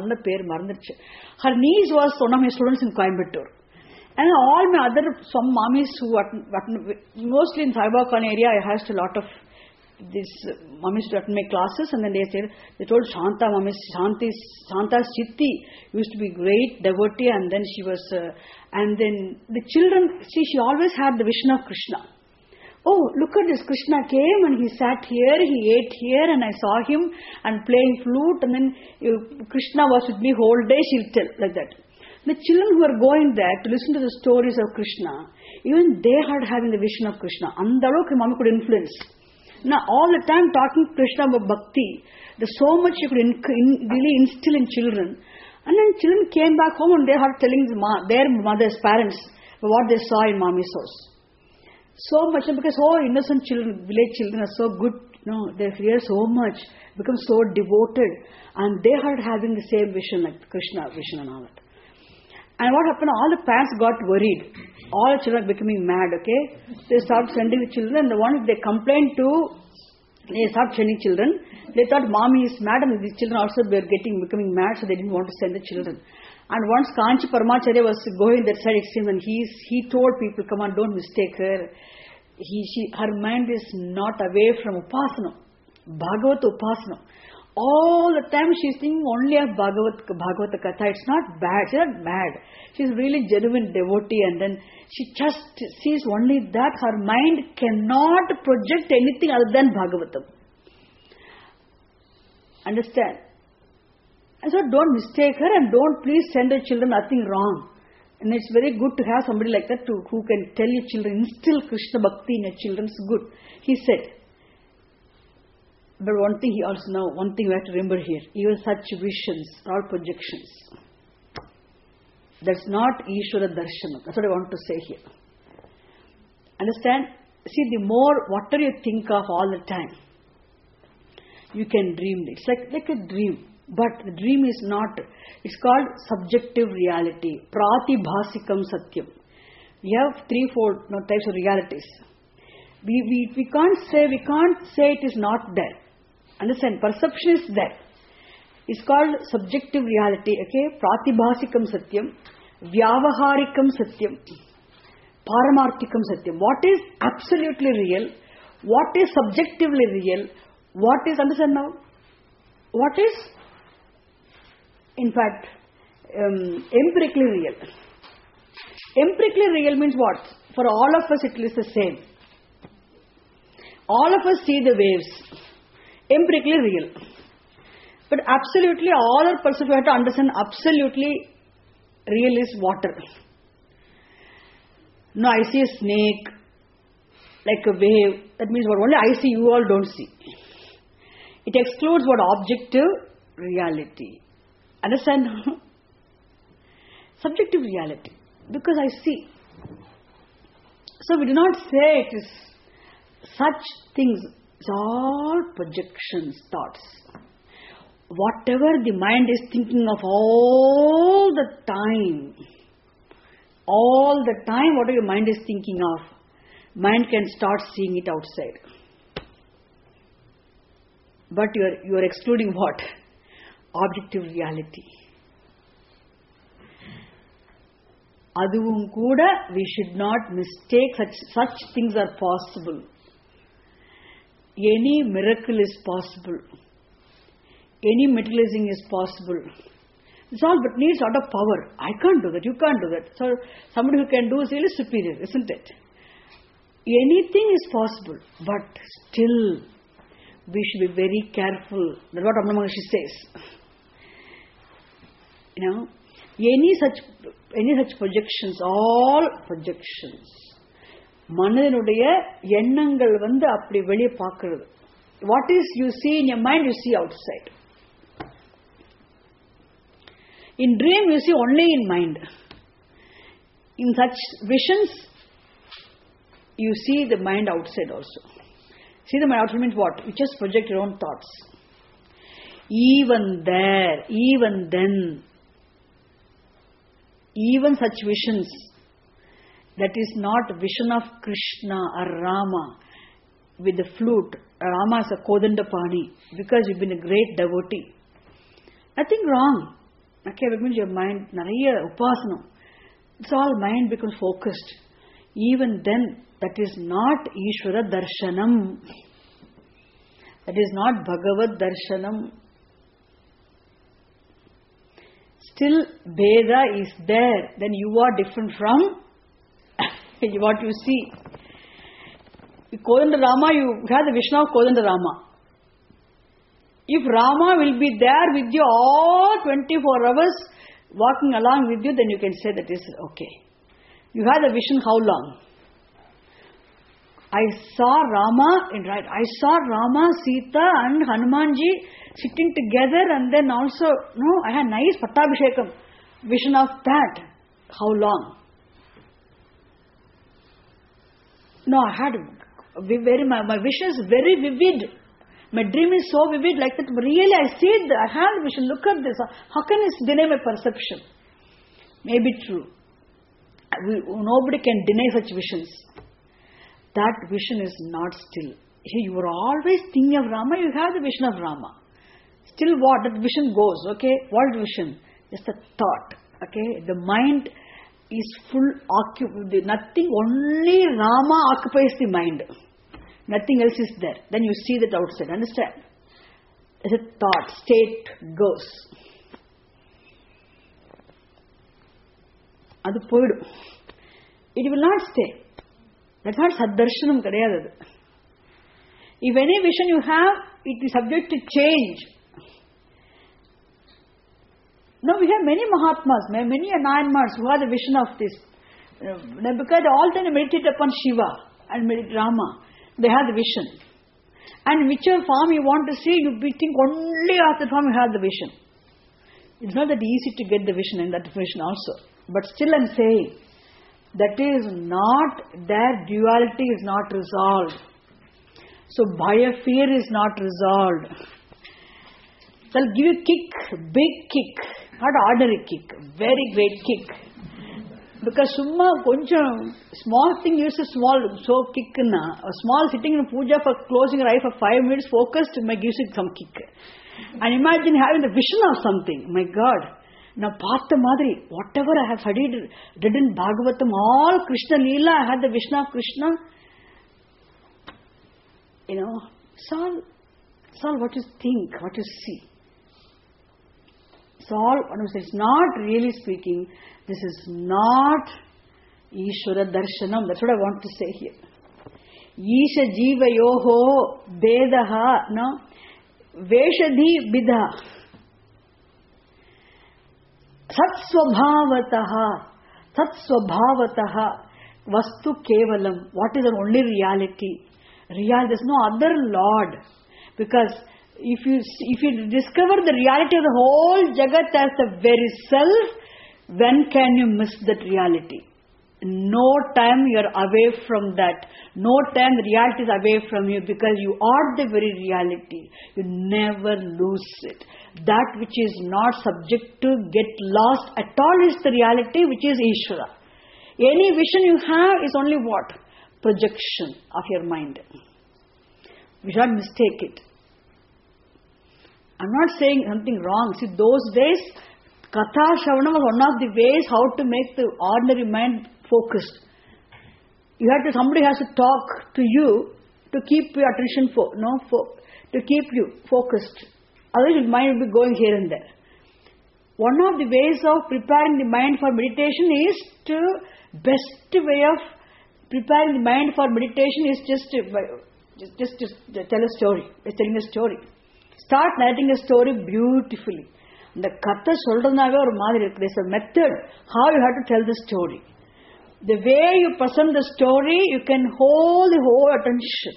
Her niece was one of my students in Coimbatore. And all my other, some mommies who mostly in Saiba Khan area, I asked a lot of these mommies to attend my classes, and then they told Shanta, mommy, Shanta's Chitti used to be great devotee, and then she was, and then the children, she always had the vision of Krishna. Oh, look at this, Krishna came and he sat here, he ate here, and I saw him and playing flute, and then Krishna was with me whole day, she'll tell, like that. The children who are going there to listen to the stories of Krishna, even they are having the vision of Krishna. Andalokku mommy could influence. Now, all the time talking to Krishna about bhakti, there's so much you could really instill in children. And then children came back home and they are telling their mothers, parents, what they saw in mommy's house. So much, because innocent children, village children are so good, they hear so much, become so devoted, and they are having the same vision like Krishna vision and all that. And what happened? All the parents got worried. All the children are becoming mad, okay? They started sending the children, and the ones they complained to, they started sending children. They thought mommy is mad, and these children also were becoming mad, so they didn't want to send the children. And once Kanchi Paramacharya was going that side extreme, and he told people, come on, don't mistake her. Her mind is not away from Upasana, Bhagavata Upasana. All the time she's thinking only of Bhagavata Katha. It's not bad. She's not mad. She's really genuine devotee, and then she just sees only that. Her mind cannot project anything other than Bhagavatam. Understand? And so don't mistake her, and don't please send your children nothing wrong. And it's very good to have somebody like that who can tell your children, instill Krishna Bhakti in your children. It's good. He said. But one thing we have to remember here, even such visions are all projections. That's not Ishvara Darshanam. That's what I want to say here. Understand? See, the more, whatever you think of all the time, you can dream. It's like a dream. But the dream is not, it's called subjective reality. Pratibhasikam Satyam. We have 3-4 types of realities. We can't say it is not there. Understand? Perception is there. It's called subjective reality. Okay? Pratibhasikam satyam, vyavaharikam satyam, paramarthikam satyam. What is absolutely real? What is subjectively real? What is, understand now? What is, in fact, empirically real? Empirically real means what? For all of us it is the same. All of us see the waves. Empirically real. But absolutely all our persons have to understand absolutely real is water. No, I see a snake like a wave. That means what? Only I see, you all don't see. It excludes what? Objective reality. Understand? Subjective reality. Because I see. So we do not say it is such things. It's all projections, thoughts. Whatever the mind is thinking of all the time, whatever your mind is thinking of, mind can start seeing it outside. But you are excluding what? Objective reality. Aduvum kuda, we should not mistake such things are possible. Any miracle is possible. Any materializing is possible. It's all but needs a lot of power. I can't do that, you can't do that. So somebody who can do is really superior, isn't it? Anything is possible, but still we should be very careful. That's what Ramana Maharshi says. You know, any such projections, all projections. மனதினுடைய எண்ணங்கள் அப்படி வெளியே பார்க்கிறது. What is you see in your mind, you see outside. In dream, you see only in mind. In such visions, you see the mind outside also. See the mind outside means what? You just project your own thoughts. Even there, even then, even such visions, that is not a vision of Krishna or Rama with the flute. Rama is a Kodandapani because you've been a great devotee. Nothing wrong. Okay, that means your mind, Naraya Upasana. It's all mind becomes focused. Even then, that is not Ishvara Darshanam. That is not Bhagavad Darshanam. Still, Veda is there. Then you are different from what you see. Kodanda Rama, you have the vision of Kodanda Rama. If Rama will be there with you all 24 hours, walking along with you, then you can say that is okay. You have the vision how long? I saw Rama, Sita and Hanumanji sitting together, and then also, I had nice Pattabhishekam. Vision of that. How long? No, I had my vision is very vivid. My dream is so vivid like that. Really, I see it. I have vision. Look at this. How can it deny my perception? Maybe true. Nobody can deny such visions. That vision is not still. You are always thinking of Rama. You have the vision of Rama. Still what? That vision goes. Okay? What vision? Just a thought. Okay? The mind is full occupied. Nothing, only Rama occupies the mind. Nothing else is there. Then you see that outside. Understand? As a thought, state goes. Adu poidu. It will not stay. That's not Saddarshanam kadayadu. If any vision you have, it is subject to change. Now we have many Mahatmas, many Anayamars who have the vision of this. Because all the time they meditate upon Shiva and Rama. They have the vision. And whichever form you want to see, you think only of the form you have the vision. It's not that easy to get the vision in that vision also. But still I'm saying, that is not, their duality is not resolved. So Bhaya, fear is not resolved. They'll give you a kick, big kick, not ordinary kick, very great kick. Because summa konjam small thing gives a small so kick na. A small sitting in puja for closing your eye for 5 minutes focused gives it some kick. And imagine having the vision of something. My God. Now Partha Madri, whatever I have studied, read in Bhagavatam, all Krishna Leela, I had the vision of Krishna. You know, it's all what you think, what you see. It's all, it's not really speaking, this is not Ishvara Darshanam. That's what I want to say here. Isha Jiva Yoho Bedaha, no? Veshadhi Bidha. Satsvabhavataha. Vastu Kevalam. What is the only reality? There's no other Lord. Because if you discover the reality of the whole Jagat as the very self, when can you miss that reality? No time you are away from that. No time the reality is away from you, because you are the very reality. You never lose it. That which is not subject to get lost at all is the reality, which is Ishvara. Any vision you have is only what? Projection of your mind. We should not mistake it. I'm not saying something wrong. See, those days, Katha Shravana was one of the ways how to make the ordinary mind focused. Somebody has to talk to you to keep your attention, to keep you focused. Otherwise, your mind will be going here and there. One of the ways of preparing the mind for meditation is best way of preparing the mind for meditation is just to tell a story. Just telling a story. Start narrating a story beautifully. The katha solradnave or madri, there's a method how you have to tell the story. The way you present the story, you can hold the whole attention.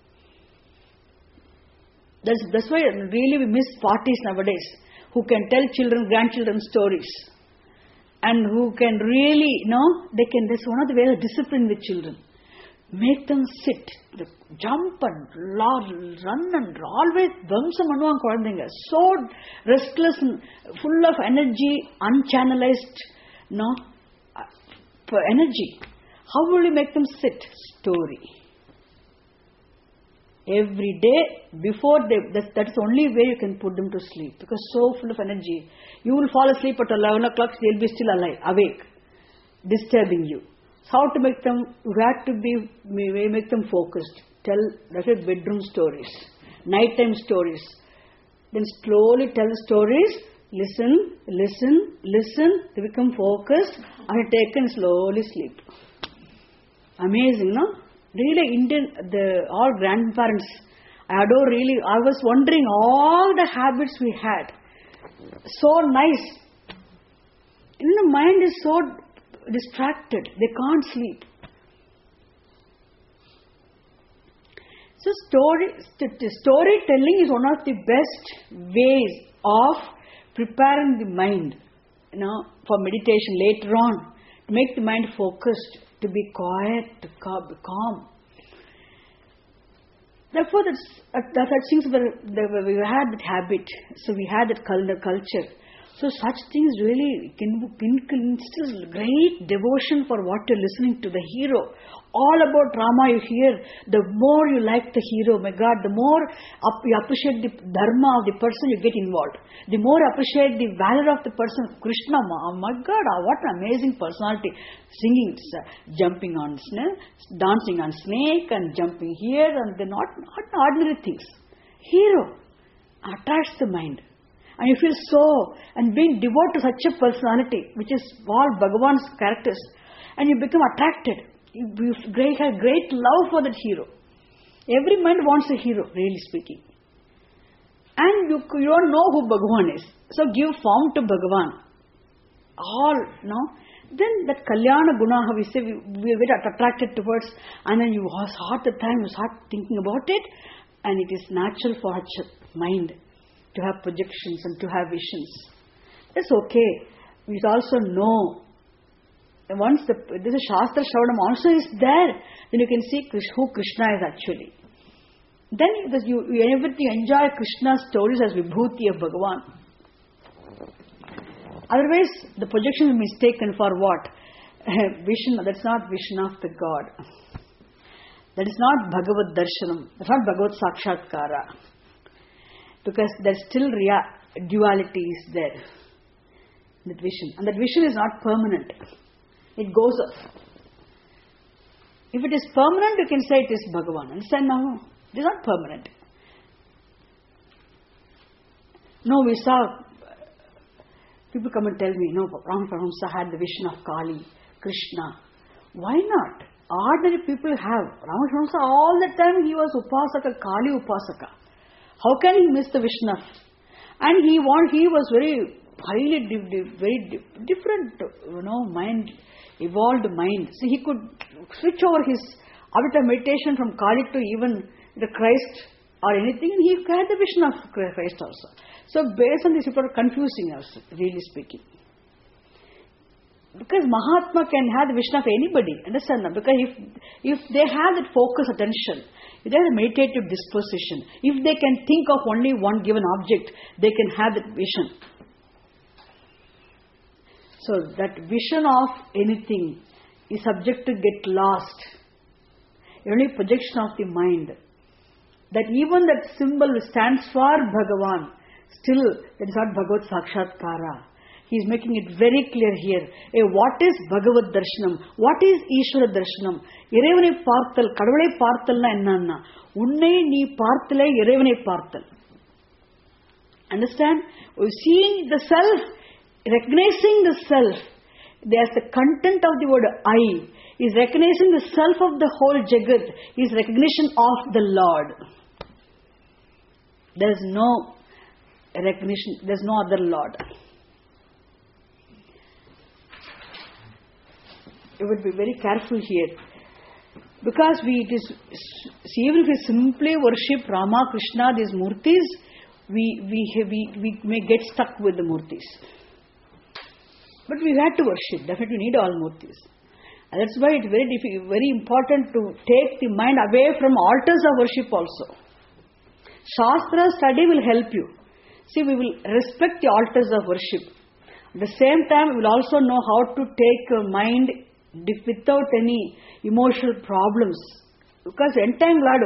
That's why really we miss parties nowadays, who can tell children, grandchildren stories. And who can really, that's one of the ways of discipline with children. Make them sit, jump and run and always vamsam anuvan kulandinga. So restless and full of energy, unchannelized, energy. How will you make them sit? Story. Every day, before that is the only way you can put them to sleep. Because so full of energy. You will fall asleep at 11 o'clock, they'll be still alive, awake, disturbing you. So how to make them, you have to make them focused. That's why bedroom stories, nighttime stories. Then slowly tell the stories, listen, they become focused, and take and slowly sleep. Amazing, no? Really, all grandparents, I adore really, I was wondering all the habits we had. So nice. The mind is so distracted, they can't sleep. So storytelling is one of the best ways of preparing the mind, for meditation later on, to make the mind focused, to be quiet, to be calm. Therefore, that's things we had that habit, so we had that culture. So such things really can instill great devotion for what you're listening to, the hero. All about drama you hear, the more you like the hero, my God, the more you appreciate the dharma of the person you get involved. The more you appreciate the valor of the person, Krishna, oh my God, what an amazing personality. Singing, jumping on snake, dancing on snake and jumping here and they're not ordinary things. Hero attracts the mind. And you feel so, and being devoted to such a personality, which is all Bhagavan's characters, and you become attracted. You have great love for that hero. Every mind wants a hero, really speaking. And you don't know who Bhagavan is. So give form to Bhagavan. Then that Kalyana Guna, we say, we get attracted towards, and then you start thinking about it, and it is natural for such a mind to have projections and to have visions. That's okay. We also know, once this Shastra Shravanam also is there, then you can see who Krishna is actually. Then you enjoy Krishna's stories as Vibhuti of Bhagavan. Otherwise, the projection is mistaken for what? vision, that's not vision of the God. That is not Bhagavad Darshanam. That's not Bhagavad Sakshatkara. Because there's still duality is there. That vision. And that vision is not permanent. It goes off. If it is permanent, you can say it is Bhagavan. Understand now? It is not permanent. No, we saw people come and tell me, no, Ramana Paramahamsa had the vision of Kali, Krishna. Why not? Ordinary people have. Ramana Paramahamsa all the time he was Upasaka, Kali Upasaka. How can he miss the vision of? And he was very highly, very different, mind, evolved mind. So he could switch over his avatar meditation from Kali to even the Christ or anything. He had the vision of Christ also. So based on this, people are confusing us, really speaking. Because Mahatma can have the vision of anybody, understand that? Because if they have that focus attention, if they have a meditative disposition, if they can think of only one given object, they can have that vision. So that vision of anything is subject to get lost. Only projection of the mind. That even that symbol stands for Bhagavan. Still, that is not Bhagavad Sakshatkara. He is making it very clear here. What is Bhagavad Darshanam? What is Ishvara Darshanam? Irevanai Parthal, Kadavai Parthal na enna? Unnai nee Parthale Irevanai Parthal. Understand? Seeing the self, recognizing the self, there's the content of the word I, is recognizing the self of the whole Jagat, is recognition of the Lord. There is no recognition, there is no other Lord. You would be very careful here. Because even if we simply worship Rama, Krishna, these murtis, we may get stuck with the murtis. But we have to worship. Definitely need all murtis. And that's why it's very important to take the mind away from altars of worship also. Shastra study will help you. See, we will respect the altars of worship. At the same time, we will also know how to take a mind without any emotional problems. Because entire Lord,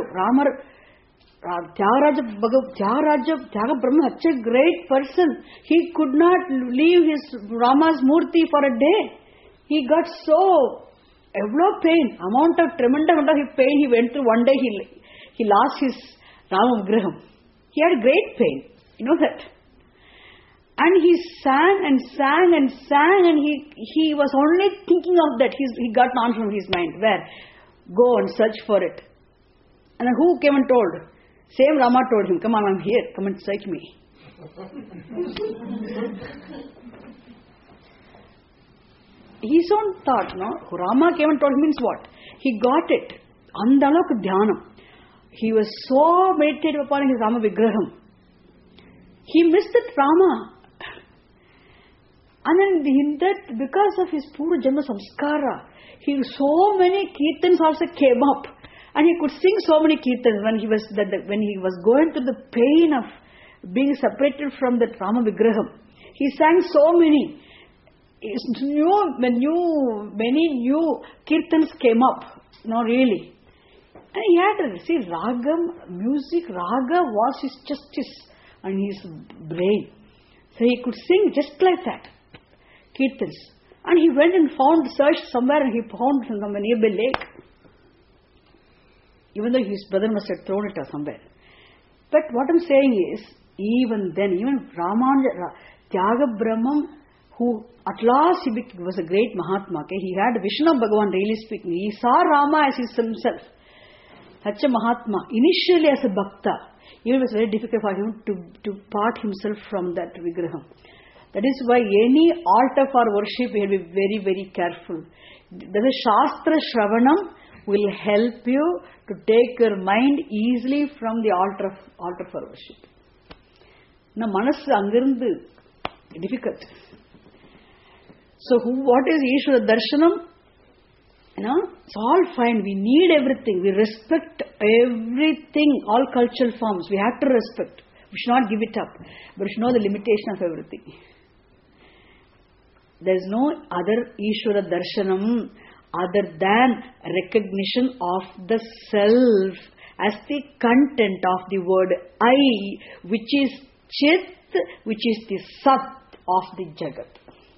Tyagaraja Brahma, such a great person. He could not leave his Rama's murti for a day. He got so pain, tremendous amount of pain he went through. One day he lost his Rama Vigraham. He had great pain. You know that. And he sang and sang and sang, and he was only thinking of that. He got an answer from his mind. Where? Go and search for it. And then who came and told? Same Rama told him, come on, I'm here, come and search me. His own thought, no? Rama came and told him means what? He got it. Andalok Dhyanam. He was so meditative upon his Rama Vigraham. He missed that Rama. And then in that, because of his Pura Janma Samskara, so many Kirtans also came up. And he could sing so many Kirtans when he was going through the pain of being separated from that Rama Vigraham. He sang so many. Many new Kirtans came up. No, really. And he had to see Ragam, music, Raga was his justice and his brain. So he could sing just like that. Kirtans. And he went and searched somewhere, and he found somewhere nearby lake. Even though his brother must have thrown it somewhere. But what I'm saying is, even then, even Tyaga Brahman, who at last he was a great Mahatma, okay? He had a vision of Bhagavan, really speaking. He saw Rama as himself. Such a Mahatma, initially as a Bhakta, it was very difficult for him to part himself from that Vigraham. That is why any altar for worship, we have to be very, very careful. The Shastra Shravanam will help you to take your mind easily from the altar for worship. Now, Manasu angirundu difficult. So, what is Ishvara Darshanam? It's all fine. We need everything. We respect everything, all cultural forms. We have to respect. We should not give it up. But we should know the limitation of everything. There is no other Ishvara darshanam other than recognition of the self as the content of the word I, which is Chit, which is the Sat of the Jagat.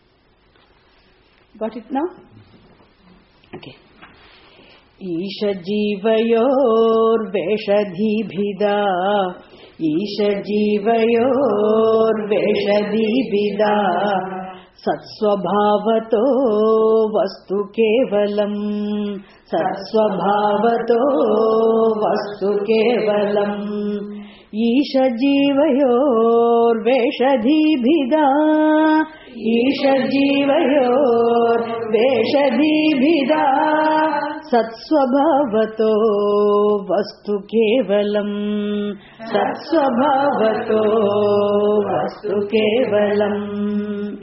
Got it now? Okay. Isha Jivayor Veshadhibhida Isha Jivayor Veshadhibhida Satsvabhavato Vastu Kevalam Satsvabhavato Vastu Kevalam Isha Jivayor Veshadhibhida Isha Jivayor Veshadhibhida Satsvabhavato Vastu Kevalam Satsvabhavato Vastu Kevalam.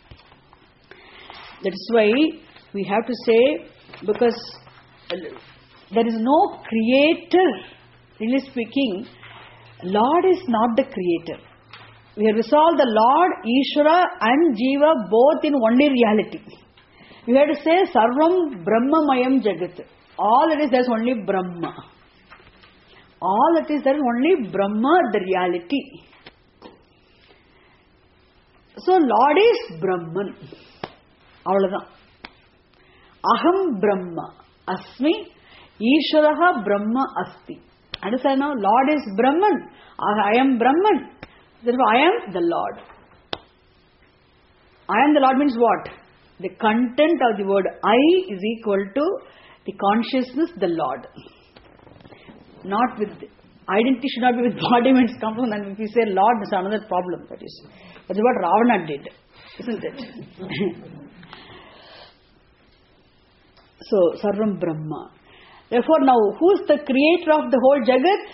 That's why we have to say, because there is no creator, really speaking, Lord is not the creator. We have resolved the Lord, Ishvara and Jiva both in only reality. We have to say Sarvam Brahmamayam Jagat. All that is, there is only Brahma. All that is, there is only Brahma, the reality. So Lord is Brahman. Avladhan. Aham Brahma Asmi Ishvaraha Brahma Asti. Understand now? Lord is Brahman. I am Brahman. Therefore, I am the Lord. I am the Lord means what? The content of the word I is equal to the consciousness, the Lord. Not with, identity should not be with body when it comes from, and if you say Lord, that's another problem. That is what Ravana did, isn't it? So, Sarvam Brahma. Therefore, now, who is the creator of the whole Jagat?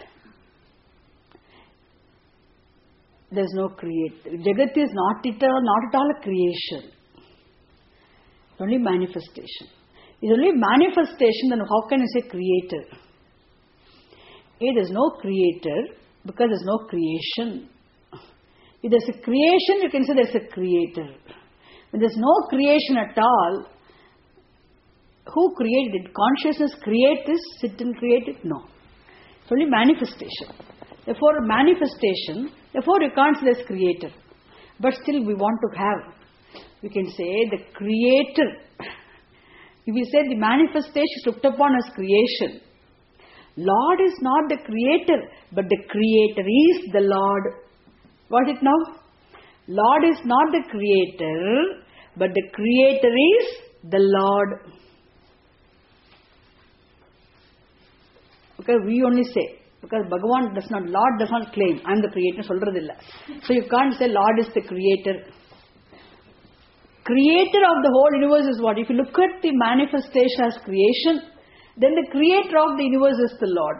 There is no creator. Jagat is not at all a creation. It's only manifestation. It's only manifestation, then how can you say creator? There is no creator because there is no creation. If there is a creation, you can say there is a creator. When there is no creation at all, who created it? Consciousness create this, sit and create it? No. It's only manifestation. Therefore, manifestation, therefore you can't say there's creator. But still we want to have. We can say the creator. If we say the manifestation is looked upon as creation, Lord is not the creator, but the creator is the Lord. Got it now? Lord is not the creator, but the creator is the Lord. Okay, we only say, because Bhagavan does not, Lord does not claim, I am the creator, solradilla. So you can't say Lord is the creator. Creator of the whole universe is what? If you look at the manifestation as creation, then the creator of the universe is the Lord.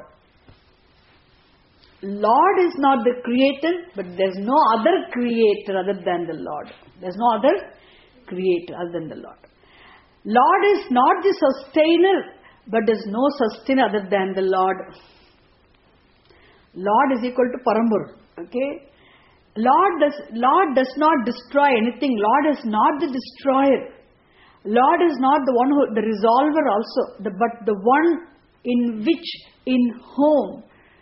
Lord is not the creator, but there is no other creator other than the Lord. There is no other creator other than the Lord. Lord is not the sustainer, but there is no sustainer other than the Lord. Lord is equal to Parambur. Okay? Lord does not destroy anything. Lord is not the destroyer. Lord is not the one who, the resolver also, but the one in whom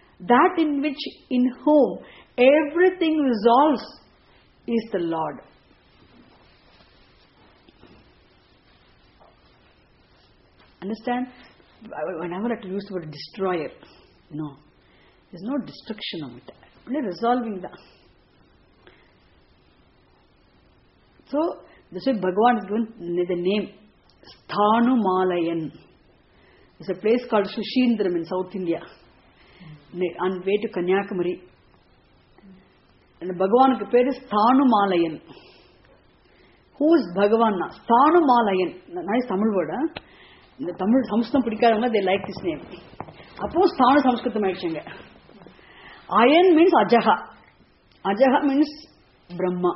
everything resolves is the Lord. Understand? I never like to use the word destroyer. No. There's no destruction of it. Only resolving that. So, this way Bhagavan is given the name Sthanumalayan. There's a place called Sushindram in South India, on the way to Kanyakumari. And Bhagavan's name is Sthanumalayan. Who is Bhagavan? Sthanumalayan. Nice Tamil word, huh? In the Tamil Samskritam Pidikkaravanga, they like this name. Appo Sthanu Samskritam aichanga. Ayan means Ajaha. Ajaha means Brahma.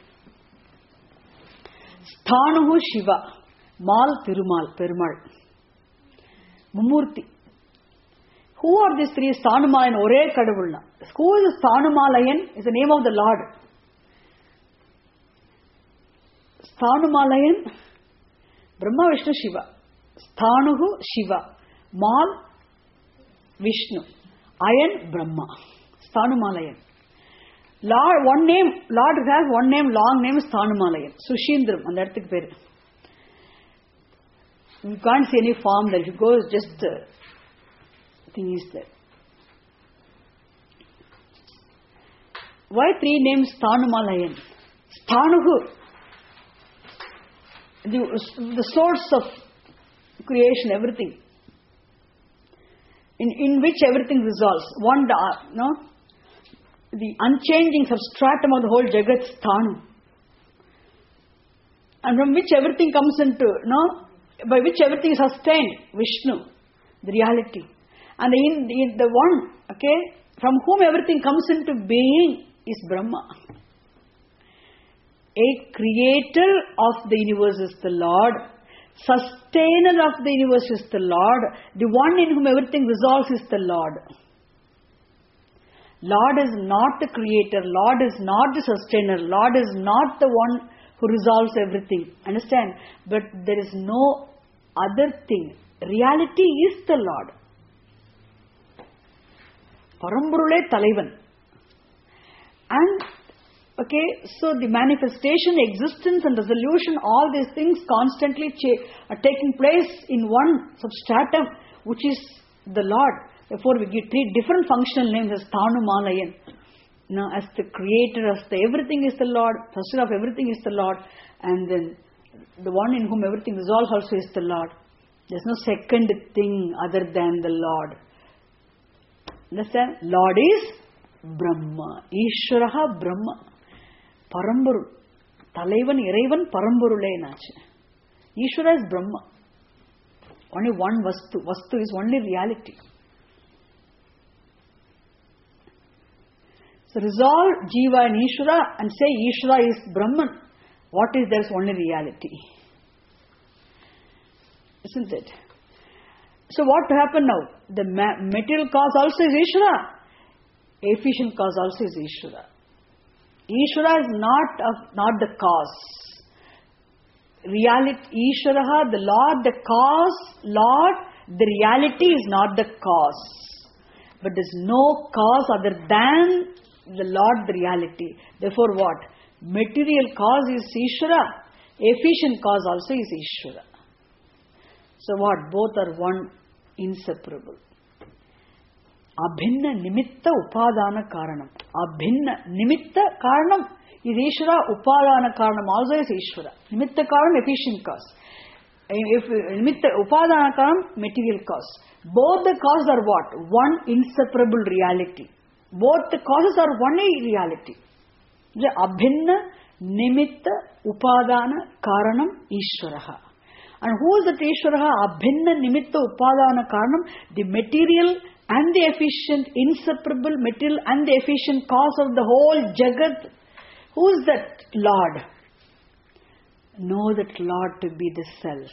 Sthanuhu Shiva. Mal Perumal. Mumurti. Who are these three? Sthanumalayan, Ore Kadavulna. Who is Sthanumalayan? Is the name of the Lord. Sthanumalayan, Brahma, Vishnu, Shiva. Sthanuhu, Shiva. Mal, Vishnu. Ayan, Brahma. Sthanumalayan. Lord, one name, Lord has one name, long name is Sthanumalayan. Sushindram, and that's the pair. You can't see any form there. If you go, it's just thing is there. Why 3 names Sthanumalayan? Sthanuhu, the source of creation, everything, in which everything resolves. One, the unchanging substratum of the whole Jagat, Sthanu, and from which everything comes into, by which everything is sustained, Vishnu, the reality, and in the one, okay, from whom everything comes into being is Brahma. A creator of the universe is the Lord. Sustainer of the universe is the Lord. The one in whom everything resolves is the Lord. Lord is not the creator. Lord is not the sustainer. Lord is not the one who resolves everything. Understand? But there is no other thing. Reality is the Lord. Paramburule Talaivan. And okay, so the manifestation, existence and resolution, all these things constantly are taking place in one substratum, which is the Lord. Therefore, we give 3 different functional names as Sthanumalayan. Now, as the creator, as the everything is the Lord, sustainer of everything is the Lord, and then the one in whom everything resolves also is the Lord. There's no second thing other than the Lord. Understand? Lord is Brahma. Ishvaraha Brahma. Paramburul. Talaivan, Iraivan, Paramburule nachu. Ishvara is Brahma. Only one Vastu. Vastu is only reality. So resolve Jiva and Ishvara and say Ishvara is Brahman. What is there is only reality. Isn't it? So what happened now? The material cause also is Ishvara. Efficient cause also is Ishvara. Ishvara is not the cause. Reality, Ishvara, the Lord, the cause, Lord, the reality is not the cause. But there is no cause other than the Lord, the reality. Therefore what? Material cause is Ishvara. Efficient cause also is Ishvara. So what? Both are one, inseparable. Abhinna nimitta upadana karanam. Abhinna nimitta karanam is Ishvara, upadana karanam also is Ishvara. Nimitta karanam, efficient cause. If nimitta upadana karanam, material cause. Both the causes are what? One inseparable reality. Both the causes are one reality. The abhinna nimitta upadana karanam Ishvaraha. And who is that Ishvaraha? Abhinna nimitta upadana karanam, the material and the efficient, inseparable material and the efficient cause of the whole Jagat. Who is that Lord? Know that Lord to be the Self.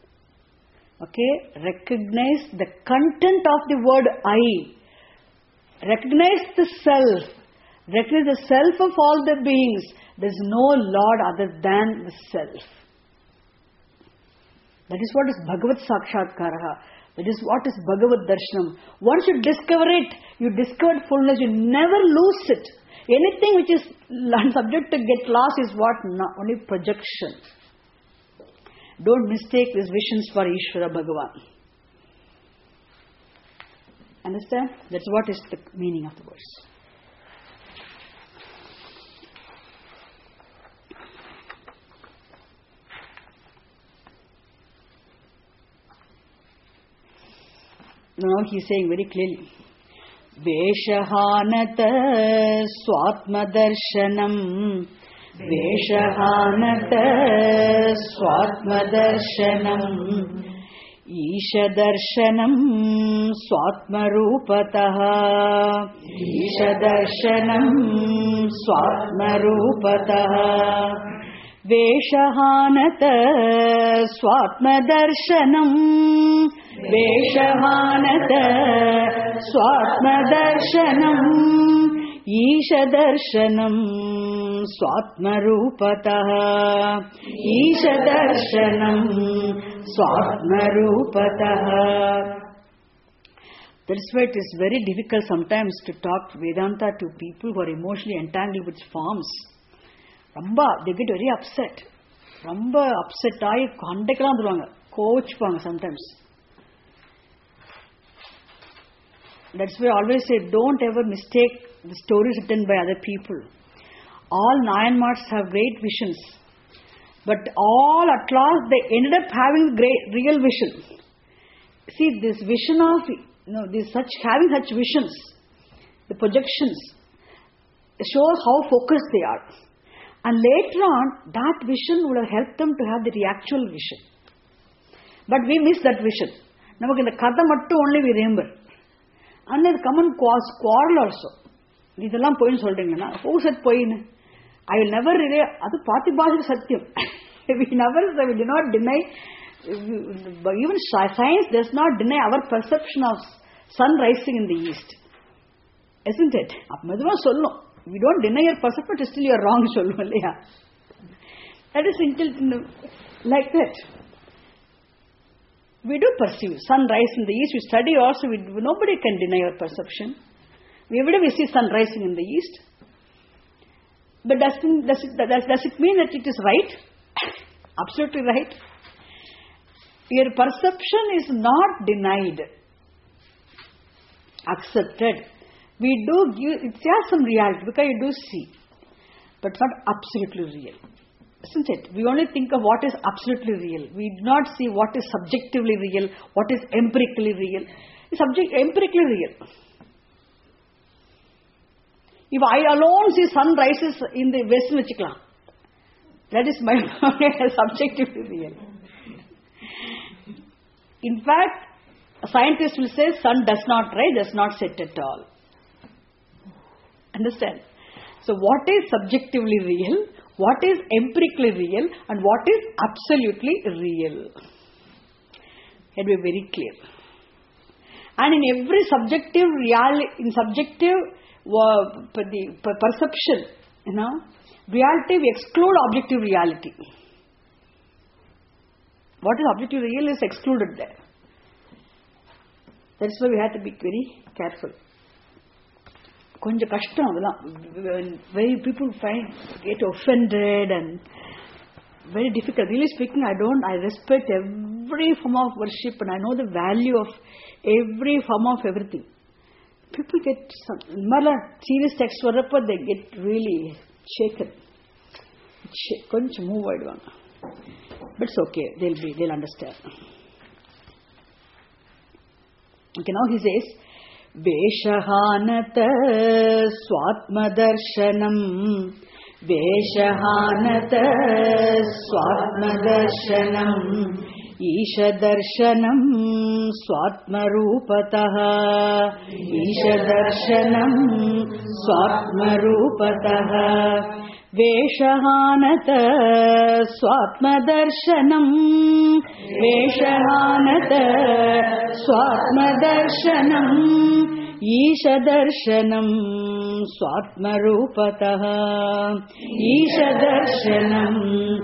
Okay? Recognize the content of the word I. Recognize the Self. Recognize the Self of all the beings. There is no Lord other than the Self. That is what is Bhagavad Sakshatkaraha. That is what is Bhagavad Darshanam. Once you discover it, you discovered fullness, you never lose it. Anything which is subject to get lost is what? Only projection. Don't mistake these visions for Ishvara Bhagavan. Understand? That's what is the meaning of the verse. Now he is saying very clearly, Veshahanata Swatmadarshanam, Veshahanata Swatmadarshanam, Ishadarshanam Swatmarupataha, Ishadarshanam Swatmarupataha, Veshahanata Swatmadarshanam, Veshahanata Swatmadarshanam, Ishadarshanam Swatmarupatah. Isha Darshanam Swatmarupatah. That's why it is very difficult sometimes to talk Vedanta to people who are emotionally entangled with forms. They get very upset. Upset ஆகி கண்டைக்கெல்லாம் வந்துருவாங்க, கோச்சுப்பாங்க sometimes. That's why I always say, don't ever mistake the stories written by other people. All Nayanmars have great visions, but all at last they ended up having great real vision. See, this vision of having such visions, the projections, shows how focused they are. And later on, that vision would have helped them to have the actual vision. But we miss that vision. Namakku indha kadha mattu only we remember. And then come and quarrel also. Idella poyin solringana. Who said poyin? I will never relay. Adu Pratibhashika Satyam. We do not deny. Even science does not deny our perception of sun rising in the east. Isn't it? We don't deny your perception, but still you are wrong. That is like that. We do perceive sunrise in the east. We study also. Nobody can deny our perception. Every day we see sun rising in the east. But does it mean that it is right? Absolutely right. Your perception is not denied, accepted. We do give, it has some reality because you do see, but not absolutely real. Isn't it? We only think of what is absolutely real. We do not see what is subjectively real, what is empirically real. Empirically real. If I alone see sun rises in the west, that is my subjectively real. In fact, a scientist will say sun does not rise, does not set at all. Understand? So what is subjectively real, what is empirically real, and what is absolutely real? It will be very clear. And in every subjective perception, reality, we exclude objective reality. What is objective real is excluded there. That's why we have to be very careful. Konja kashtam adala. Very people get offended and very difficult. Really speaking, I respect every form of worship and I know the value of every form of everything. People get some serious text varappa, they get really shaken. Konja move aiduvanga. But it's okay, they'll understand. Okay, now he says, Veshahanata Swatmadarshanam Veshahanata Swatmadarshanam Ishadarshanam Swatmarupatah Ishadarshanam Swatmarupatah Veshahanata Swatmadarshanam Veshahanata Swatmadarshanam Ishadarshanam Swatmarupatah Ishadarshanam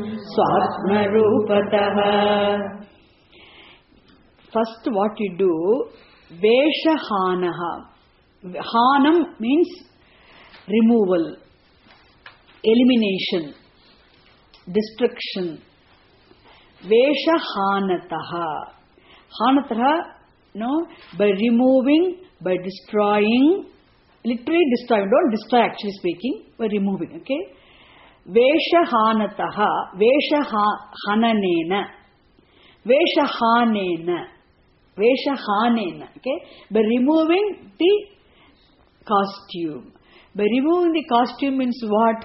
Swatmarupatah. First what you do, Veshahanaha. Hanam means removal, elimination, destruction. Veshahanataha. Hanataha, by removing, by destroying, literally destroying. Don't destroy actually speaking, by removing, okay? Veshahanataha, Veshahananena, Veshahanena, okay? By removing the costume. By removing the costume means what?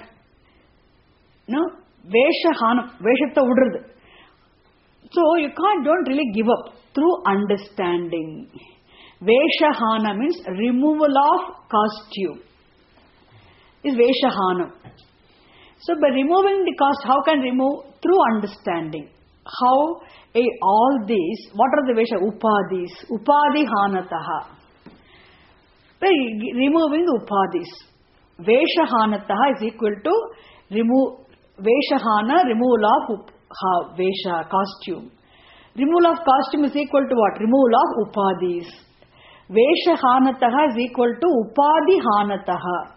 Veshahanam, Veshatta udrud. So you don't really give up through understanding. Veshahana means removal of costume. Is Veshahanam. So by removing the costume, how can remove? Through understanding. How all these, what are the Vesha? Upadis. Upadihanataha. By removing the Upadis. Veshahanataha is equal to Veshahana, removal of Vesha, costume. Removal of costume is equal to what? Removal of Upadis. Veshahanataha is equal to Upadihanataha.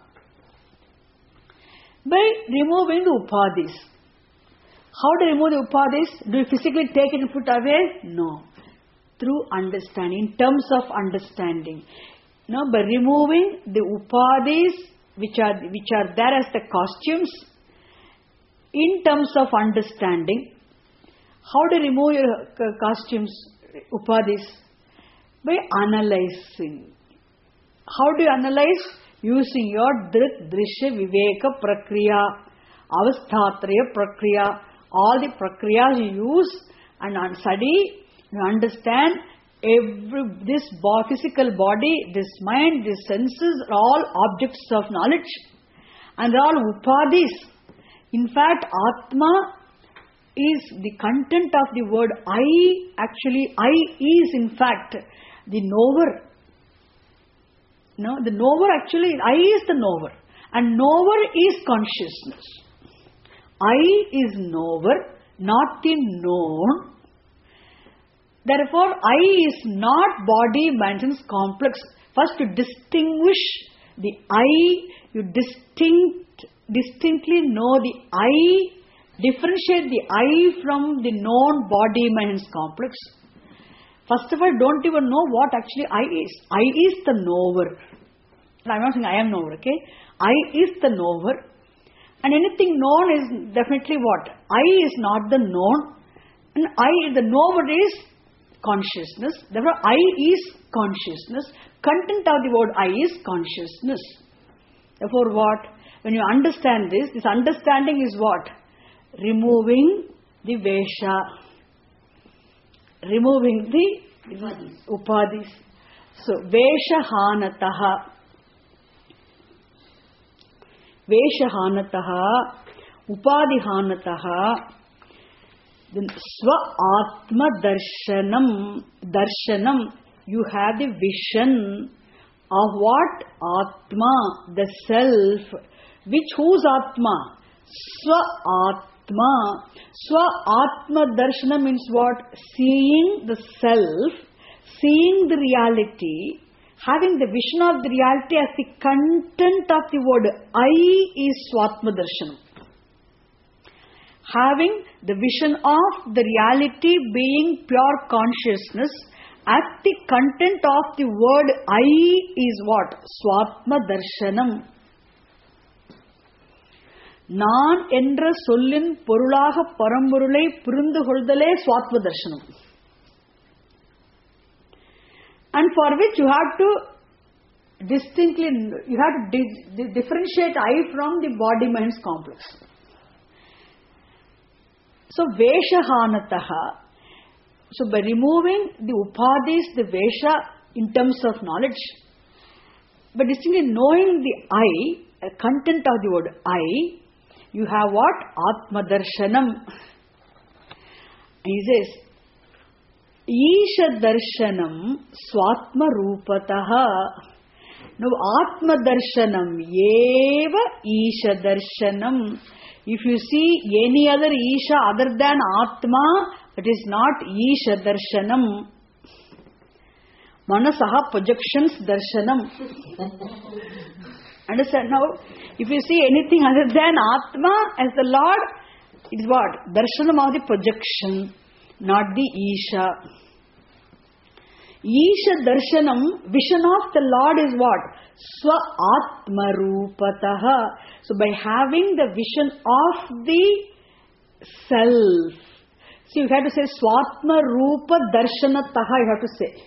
By removing the Upadis. How to remove the Upadis? Do you physically take it and put away? No. Through understanding, in terms of understanding. Now, by removing the Upadis which are there as the costumes, in terms of understanding, how to remove your costumes, Upadis? By analyzing. How do you analyze? Using your Drit, Drishya, Viveka, Prakriya, Avasthatraya, Prakriya, all the Prakriyas you use and study, you understand this physical body, this mind, these senses are all objects of knowledge and they are all Upadis. In fact, Atma is the content of the word I. Actually, I is in fact the knower. No, the knower actually, I is the knower. And knower is consciousness. I is knower, not the known. Therefore, I is not body, mind, sense complex. First, to distinguish the I, you distinctly know the I, differentiate the I from the known body, mind, sense complex. First of all, don't even know what actually I is. I is the knower. I'm not saying I am knower, okay? I is the knower. And anything known is definitely what? I is not the known. And the knower is consciousness. Therefore, I is consciousness. Content of the word I is consciousness. Therefore, what? When you understand this understanding is what? Removing the Vesha. Removing the Upadis. So, Veshahanataha. Veshahanataha, Upadihanataha, then Swa-Atma Darshanam, you have the vision of what? Atma, the self. Whose Atma? Swa-Atma. Swa-Atma Darshanam means what? Seeing the self, seeing the reality, having the vision of the reality as the content of the word I is Swatma Darshanam. Having the vision of the reality being pure consciousness as the content of the word I is what? Swatma Darshanam. நான் என்ற சொல்லின் பொருளாக பரம்பொருளை புரிந்து கொள்தலே Swatma Darshanam. And for which you have to differentiate I from the body-mind complex. So, Veshahanataha. So, by removing the Upadis, the Vesha in terms of knowledge, by distinctly knowing the I, content of the word I, you have what? Atma Darshanam. He says, Isha Darshanam Swatma Rupataha. Now, Atma Darshanam Eva Isha Darshanam. If you see any other Isha other than Atma, it is not Isha Darshanam. Manasaha projections Darshanam. Understand now? If you see anything other than Atma as the Lord, it is what? Darshanam of the projection, not the Isha. Isha Darshanam, vision of the Lord is what? Swa-Atma Rupataha. So by having the vision of the self. See, you have to say Swatma Rupa Darshanataha, you have to say.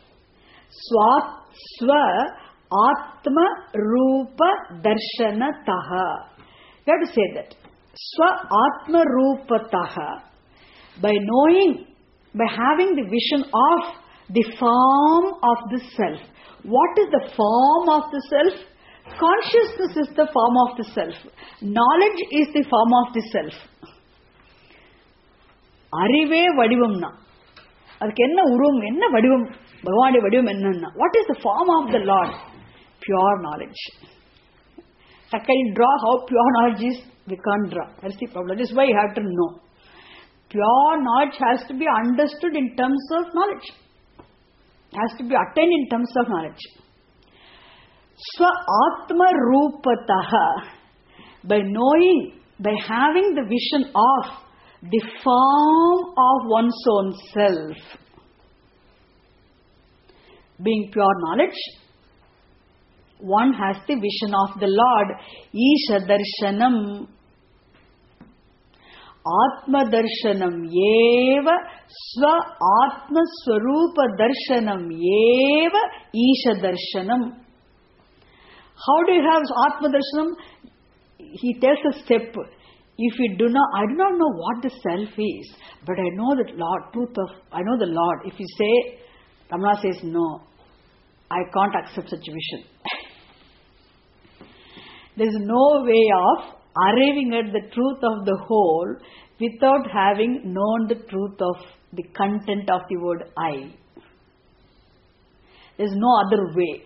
Swa-Atma Rupa Darshanataha. You have to say that. Swa-Atma Rupataha. By knowing, by having the vision of the form of the self. What is the form of the self? Consciousness is the form of the self. Knowledge is the form of the self. Arive vadivamna. Adukku enna urum, enna vadivam, Bhagavane vadivam enna. What is the form of the Lord? Pure knowledge. I can draw how pure knowledge is. We can't draw. That's the problem. That is why you have to know. Pure knowledge has to be understood in terms of knowledge. Has to be attained in terms of knowledge. Swa Atma Rupataha, by knowing, by having the vision of the form of one's own self, being pure knowledge, one has the vision of the Lord. Isha Darshanam, Atma Darshanam Eva, Swa Atma Swarupa Darshanam Eva, Isha Darshanam. How do you have Atma Darshanam? He tells a step. If you do not, I do not know what the self is, but I know the Lord, I know the Lord. If you say, Ramana says, no, I can't accept such vision. There is no way of arriving at the truth of the whole without having known the truth of the content of the word I. There is no other way.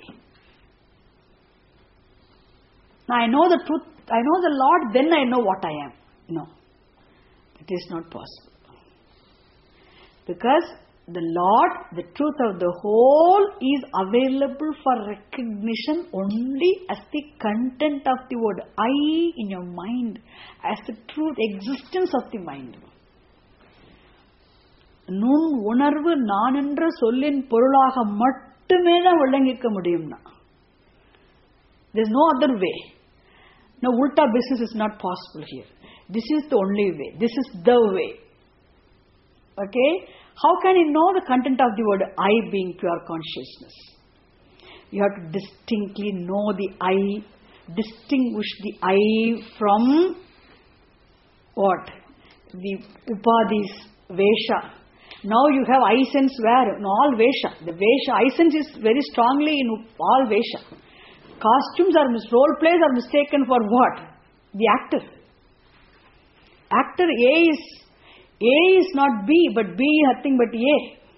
Now I know the truth, I know the Lord, then I know what I am. No, it is not possible. Because the Lord, the truth of the whole, is available for recognition only as the content of the word I in your mind, as the truth existence of the mind. நுண் உணர்வு நான் என்ற சொல்லின் பொருளாக மட்டுமே தான் விளங்கிக்க முடியும்னா. There is no other way. No, ulta business is not possible here. This is the only way. This is the way. Okay? How can you know the content of the word I being pure consciousness? You have to distinctly know the I, distinguish the I from what? The upadhis, vesha. Now you have I sense where? In all vesha. The vesha, I sense is very strongly in all vesha. Costumes or role plays are mistaken for what? The actor. Actor A is not B, but B is nothing but A.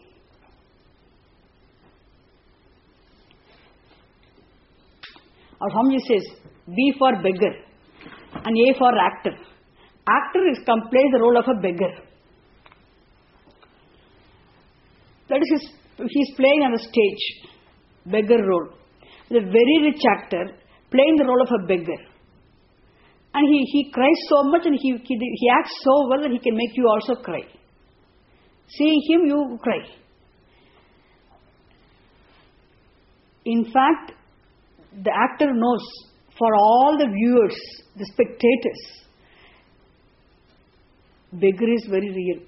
Or Swamiji says, B for beggar and A for actor. Actor plays the role of a beggar. That is, he's playing on a stage, beggar role. The very rich actor playing the role of a beggar. And he cries so much and he acts so well that he can make you also cry. Seeing him, you cry. In fact, the actor knows, for all the viewers, the spectators, beggar is very real.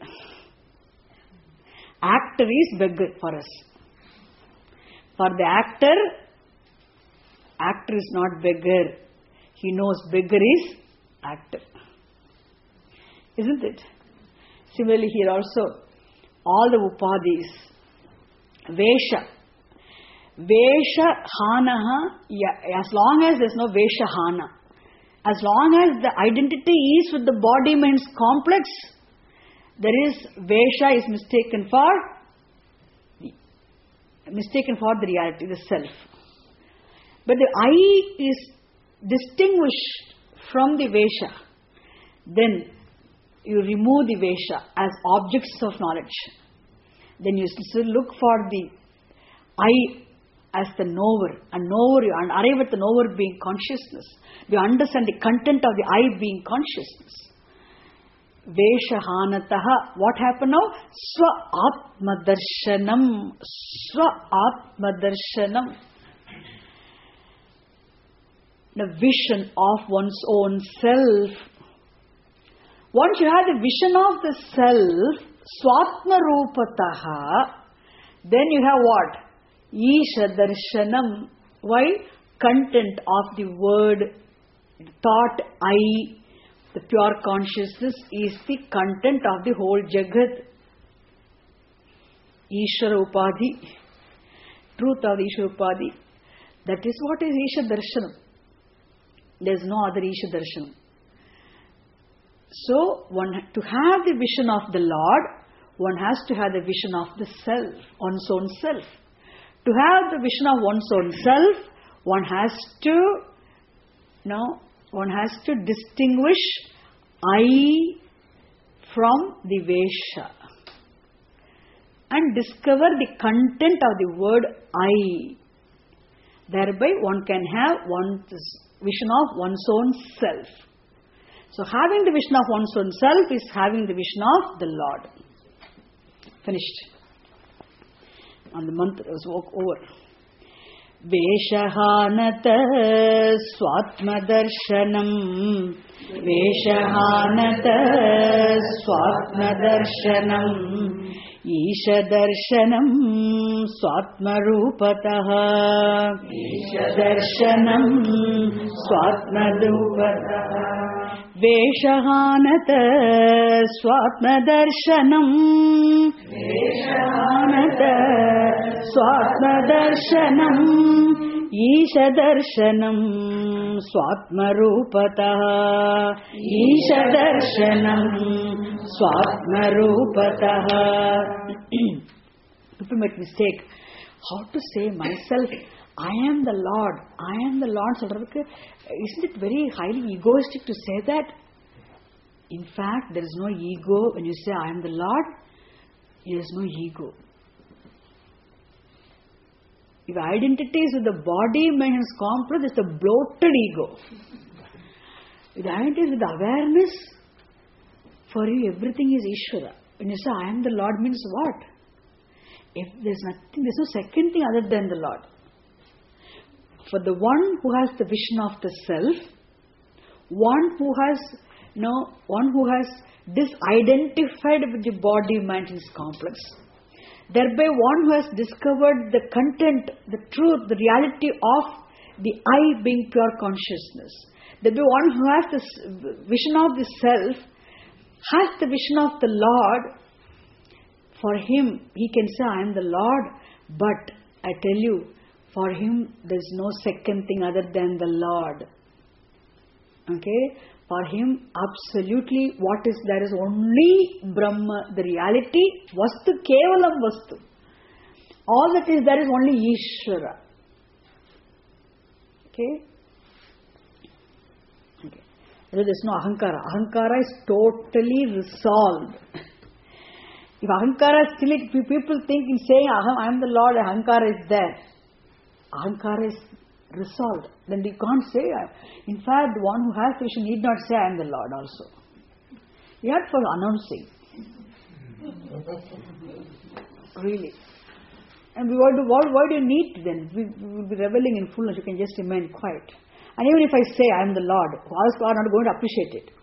Actor is beggar for us. For the actor is not beggar. He knows beggar is actor. Isn't it? Similarly here also, all the upadhis, vesha. Vesha hanaha, as long as there is no vesha hana, as long as the identity is with the body-mind's complex, there is vesha is mistaken for the reality, the self. But the I is distinguished from the vesha. Then you remove the vesha as objects of knowledge. Then you still look for the I as the knower, and arrive at the knower being consciousness. You understand the content of the I being consciousness. Vesha hanataha. What happened now? Swa atma darshanam. Swa atma darshanam. The vision of one's own self. Once you have the vision of the self, swatma rupataha, then you have what? Isha darshanam. Why? Content of the word, thought I, the pure consciousness, is the content of the whole Jagat. Ishvara Upadhi, truth of the Ishvara Upadhi. That is what is Isha Darshanam. There is no other Isha Darshanam. So, to have the vision of the Lord, one has to have the vision of the self, one's own self. To have the vision of one's own self, one has to one has to distinguish I from the Vesha and discover the content of the word I. Thereby one can have one's vision of one's own self. So having the vision of one's own self is having the vision of the Lord. Finished. And the month was over. Veshahanata swatmadarshanam Veshahanata swatmadarshanam Ishadarshanam swatmarupataha Ishadarshanam swatmarupataha Veshahanata swatmadarshanam Veshahanata swatmadarshanam Ishadarshanam swatmarupataha Ishadarshanam swatmarupataha. People make mistake. How to say myself, I am the Lord, I am the Lord. Isn't it very highly egoistic to say that? In fact, there is no ego when you say I am the Lord. There is no ego. If identity is with the body, mind is complex, it's a bloated ego. If identity is with awareness, for you everything is Ishvara. When you say I am the Lord means what? If there's nothing, there's no second thing other than the Lord. For the one who has the vision of the self, one who has disidentified with the body, mind is complex. Thereby one who has discovered the content, the truth, the reality of the I being pure consciousness. Thereby one who has this vision of the self, has the vision of the Lord. For him, he can say, I am the Lord, but I tell you, for him there is no second thing other than the Lord. Okay? For him, absolutely what is there is only Brahma, the reality, Vastu, Kevalam Vastu. All that is there is only Ishvara. Okay? Okay. There is no Ahankara. Ahankara is totally resolved. If Ahankara is still, people think in saying I am the Lord, Ahankara is there. Ahankara is resolved. Then you can't say. In fact, the one who has vision need not say I am the Lord also. Yet for announcing. Really. And why do you need to then? We will be reveling in fullness. You can just remain quiet. And even if I say I am the Lord, others are not going to appreciate it.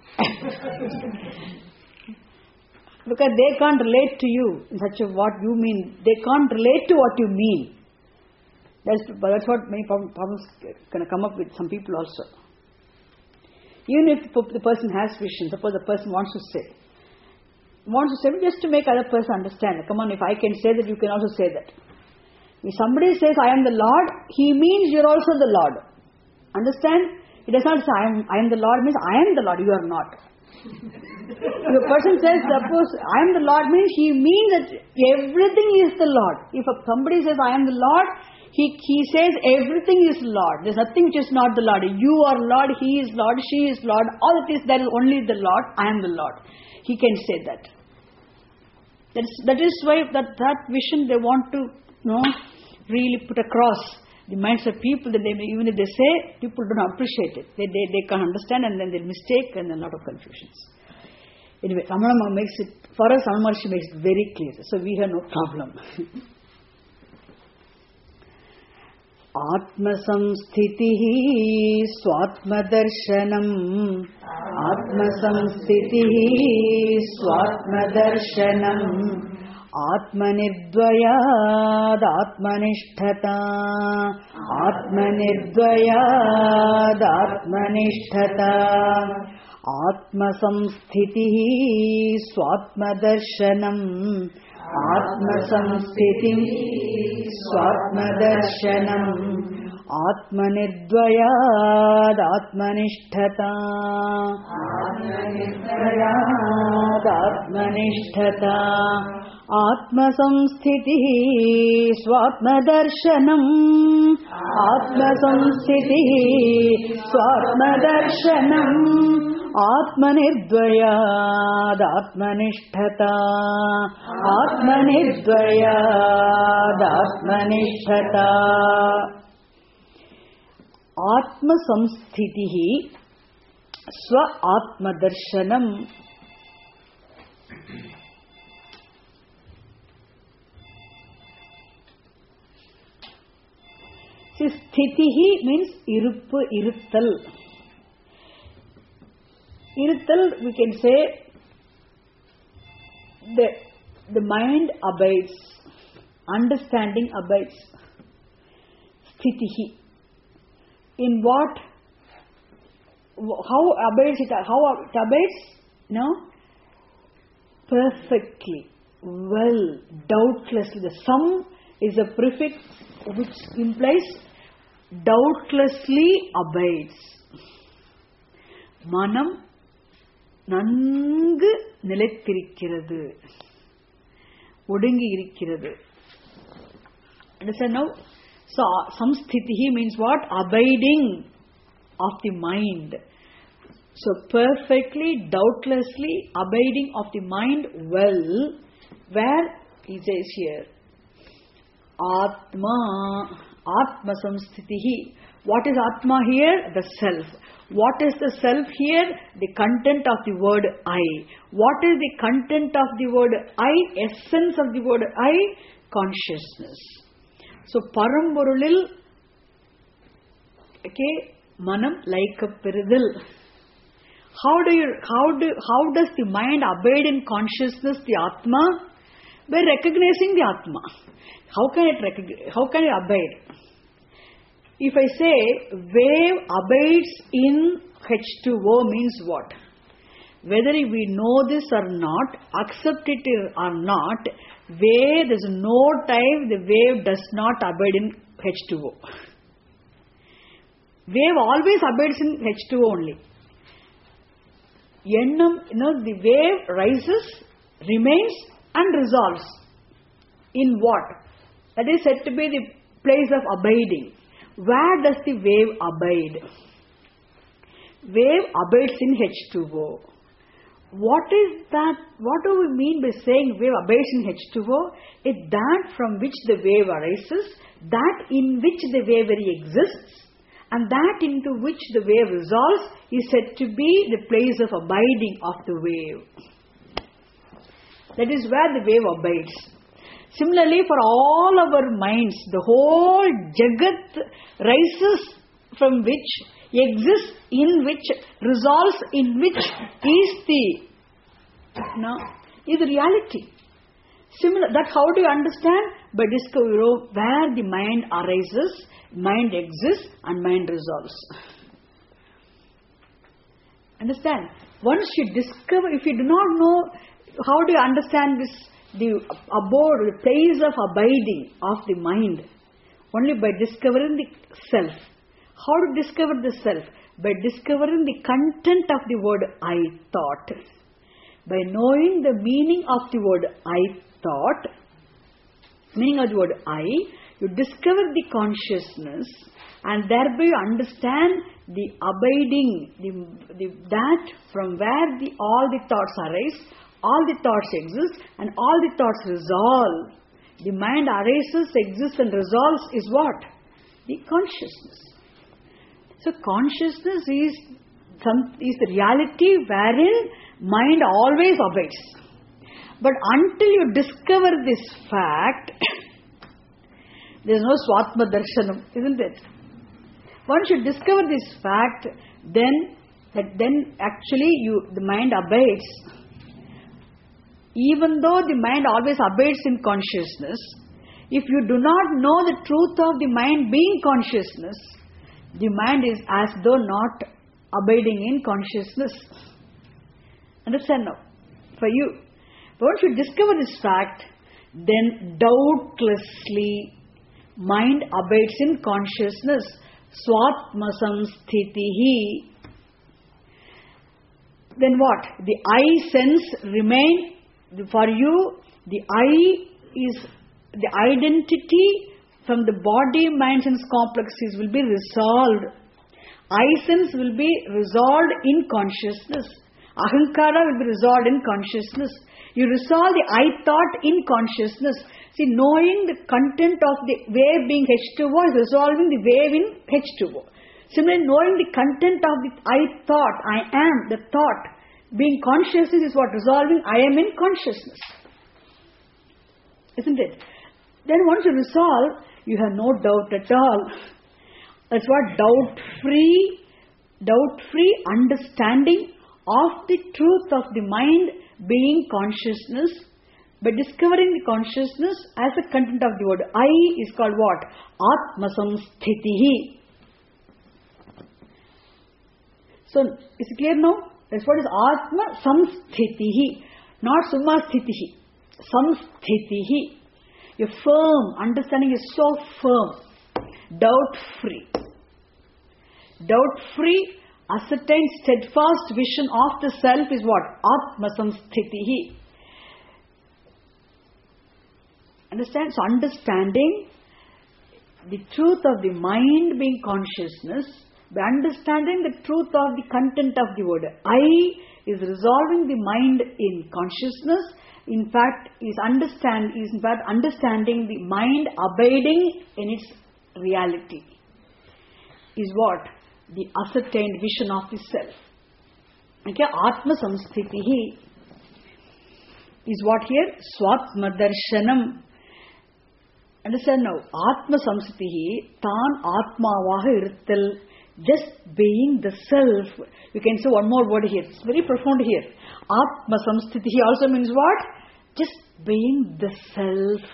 Because they can't relate to you in such a what you mean. They can't relate to what you mean. That's what many problems can come up with some people also. Even if the person has vision, suppose the person wants to say just to make other person understand. Come on, if I can say that, you can also say that. If somebody says I am the Lord, he means you are also the Lord. Understand? He does not say I am the Lord means I am the Lord, you are not. If a person says, suppose I am the Lord means he means that everything is the Lord. If somebody says I am the Lord, he says everything is Lord. There's nothing which is not the Lord. You are Lord, he is Lord, she is Lord. All it is, there is only the Lord. I am the Lord. He can say that. That is why that vision they want to really put across the minds of people. That even if they say, people don't appreciate it. They can't understand, and then they mistake, and then a lot of confusions. Anyway, Ramana makes it, for us, Ramana Maharshi makes it very clear. So we have no problem. Atmasamsthitihi swatmadarshanam Atmasamsthitihi swatmadarshanam Atmanirdvayad Atmanishtata Atmanirdvayad Atmanishtata Atmasamsthitihi swatmadarshanam Atmasamsthitihi swatmadarshanam Atmanirdvayad Atmanishtata. Atmanishtata. Atmasamsthitihi Swatmadarshanam. Atmasamsthitihi Swatmadarshanam. Atmanirdvayad Atmanishtata. Atmanirdvayad Atmanishtata. Atmasamsthitihi Swa Atmadarshanam. See, sthitihi means iruppu, iruttal. Iruttal, we can say, the mind abides, understanding abides. Sthitihi. In what? How abides it? How it abides? No? Perfectly, well, doubtlessly. The sum is a prefix which implies doubtlessly abides. Manam nangu நிலைத்திருக்கிறது, ஒடுங்கி இருக்கிறது. Understand now? So, samsthitihi means what? Abiding of the mind. So, perfectly, doubtlessly abiding of the mind well. Where? He says here. Atma. Atma samsthitihi. What is Atma here? The self. What is the self here? The content of the word I. What is the content of the word I? Essence of the word I? Consciousness. So, Paramporulil, okay, manam like a peridil. How does the mind abide in consciousness, the Atma? By recognizing the Atma. How can it abide? If I say wave abides in H2O means what? Whether we know this or not, accept it or not, there is no time the wave does not abide in H2O. Wave always abides in H2O only. The wave rises, remains and resolves. In what? That is said to be the place of abiding. Where does the wave abide? Wave abides in H2O. What is that? What do we mean by saying wave abides in H2O? It's that from which the wave arises, that in which the wave exists, and that into which the wave resolves is said to be the place of abiding of the wave. That is where the wave abides. Similarly, for all our minds, the whole Jagat rises from which, exists in which, resolves in which is the reality. Similar, that how do you understand? By discovering where the mind arises, mind exists and mind resolves. Understand? Once you discover, if you do not know, how do you understand this? The abode, the place of abiding of the mind, only by discovering the self. How to discover the self? By discovering the content of the word I thought. By knowing the meaning of the word I thought, meaning of the word I, you discover the consciousness and thereby you understand the abiding, that from where all the thoughts arise, all the thoughts exist and all the thoughts resolve. The mind arises, exists and resolves is what? The consciousness. So consciousness is the reality wherein mind always abides. But until you discover this fact, there is no Swatma Darshanam, isn't it? Once you discover this fact, then actually the mind abides. Even though the mind always abides in consciousness, if you do not know the truth of the mind being consciousness, the mind is as though not abiding in consciousness. Understand now? For you. But once you discover this fact, then doubtlessly mind abides in consciousness. Swatma samsthitihi. Then what? The I sense remain for you. The I is the identity from the body, mind, sense complexes will be resolved. I sense will be resolved in consciousness. Ahankara will be resolved in consciousness. You resolve the I thought in consciousness. See, knowing the content of the wave being H2O is resolving the wave in H2O. Similarly, knowing the content of the I thought, I am, the thought, being consciousness is what? Resolving I am in consciousness. Isn't it? Then once you resolve, you have no doubt at all. That's what doubt-free understanding of the truth of the mind being consciousness. By discovering the consciousness as a content of the word I is called what? Atma samsthitihi. So, is it clear now? That's what is Atma samsthitihi. Not summa sthitihi. Samsthitihi. Your firm understanding is so firm. Doubt-free. Doubt-free, ascertained, steadfast vision of the self is what? Atma samsthitihi. Understand? So understanding the truth of the mind being consciousness, by understanding the truth of the content of the word I is resolving the mind in consciousness. In fact, is understanding the mind abiding in its reality. Is what? The ascertained vision of the self. Okay, Atma samsthitihi is what here? Swatma darshanam. Understand now? Atma samsthitihi, tan atmavaha irthal, just being the self. You can say one more word here. It's very profound here. Atma samsthitihi also means what? Just being the self.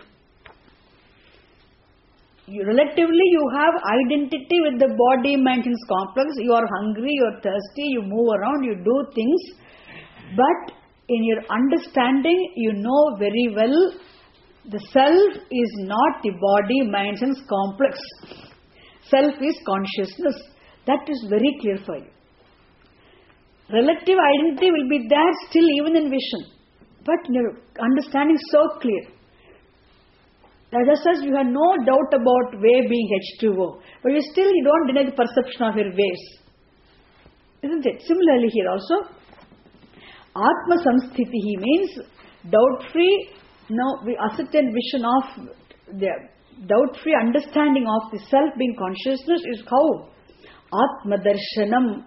Relatively, you have identity with the body, mind, sense complex. You are hungry, you are thirsty, you move around, you do things. But in your understanding, you know very well the self is not the body, mind, sense complex. Self is consciousness. That is very clear for you. Relative identity will be there still even in vision. But your understanding is so clear. Just as you have no doubt about wave being H2O, but you don't deny the perception of your waves. Isn't it? Similarly here also, Atma samsthitihi means doubt-free, we ascertain vision of the doubt-free understanding of the self being consciousness is how? Atma darshanam.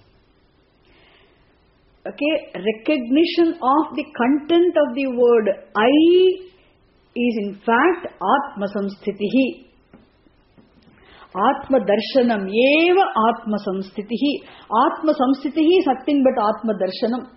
Okay, recognition of the content of the word I is in fact Atma samsthitihi. Atma darshanam eva Atma samsthitihi. Atma samsthitihi is nothing but Atma darshanam.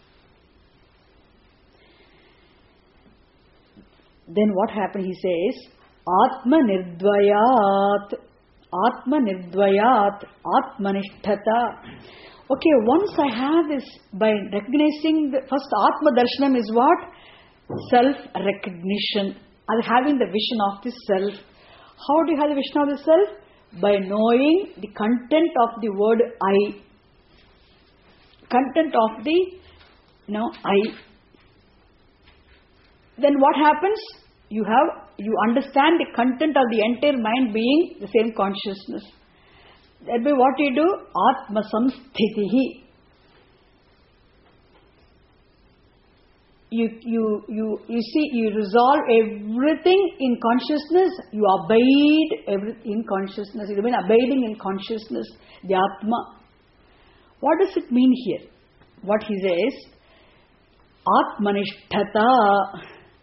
Then what happened? He says, Atma nirdvayat. Atma nirdvayat. Atmanishtata. Okay, once I have this, by recognizing the first Atma darshanam is what? Self-recognition. And having the vision of the self. How do you have the vision of the self? By knowing the content of the word I. Content of the I. Then what happens? You understand the content of the entire mind being the same consciousness. That way what you do? Atma samsthitihi. You see, you resolve everything in consciousness, you abide in consciousness, you remain abiding in consciousness, the Atma. What does it mean here? What he says, Atmanishtata.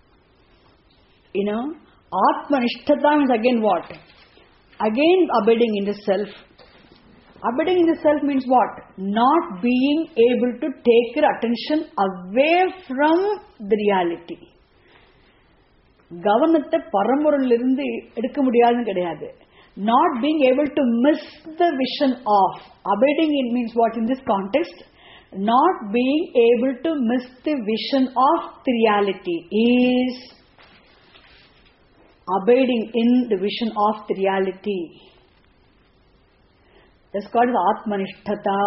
Atmanishtata means again what? Again abiding in the self. Abiding in the self means what? Not being able to take your attention away from the reality. கவனத்தை பரம்பொருளிலிருந்து எடுக்க முடியாதுன்னு கிடையாது. Not being able to miss the vision of. Abiding in means what in this context? Not being able to miss the vision of the reality is abiding in the vision of the reality. That's called Atmanishtata.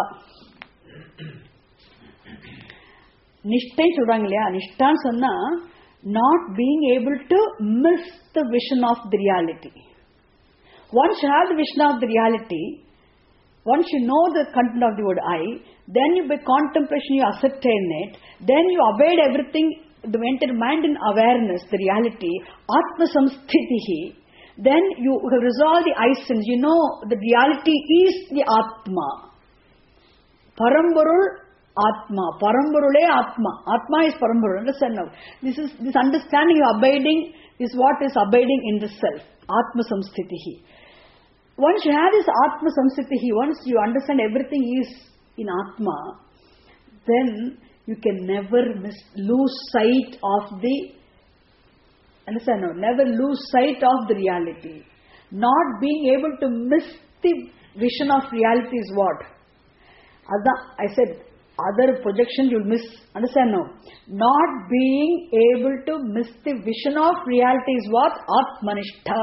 Nishtai சொல்றாங்க இல்லையா, நிஷ்டான்னு சொன்னா not being able to miss the vision of the reality. Once you have the vision of the reality, once you know the content of the word I, then you by contemplation you ascertain it, then you abide everything, the entire mind in awareness, the reality, Atma Samsthitihi, then you have resolved the I sense, you know the reality is the Atma. Parambarul Atma, Parambarule Atma. Atma is Parambarul, understand now. This understanding of abiding is what is abiding in the self, Atma Samsthitihi. Once you have this Atma Samsthitihi, once you understand everything is in Atma, then you can never lose sight of the, understand now, never lose sight of the reality. Not being able to miss the vision of reality is what? I said, other projections you will miss, understand now. Not being able to miss the vision of reality is what? Atmanishtha.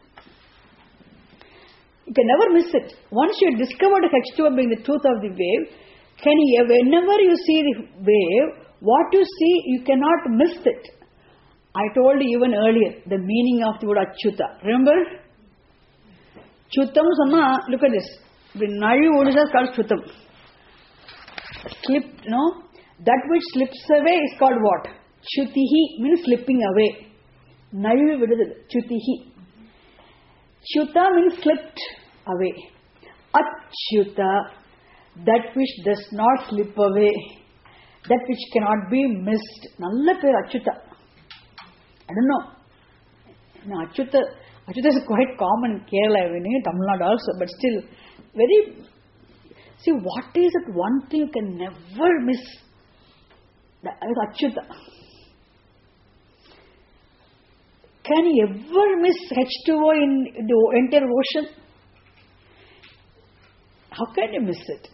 You can never miss it. Once you discover the H2O being the truth of the wave, whenever you see the wave, what you see, you cannot miss it. I told you even earlier the meaning of the word Achyuta. Remember? Chutam Sama, look at this. The Nayu is called Chutam. Slip, that which slips away is called what? Chutihi means slipping away. Nayu vidudil, Chutihi. Chuta means slipped away. Achyuta, that which does not slip away, that which cannot be missed. Nalla per Achyuta. I don't know. Achyuta is quite common in Kerala, in Tamil Nadu also, but still very. See, what is it one thing you can never miss? That is Achyuta. Can you ever miss H2O in the entire ocean? How can you miss it?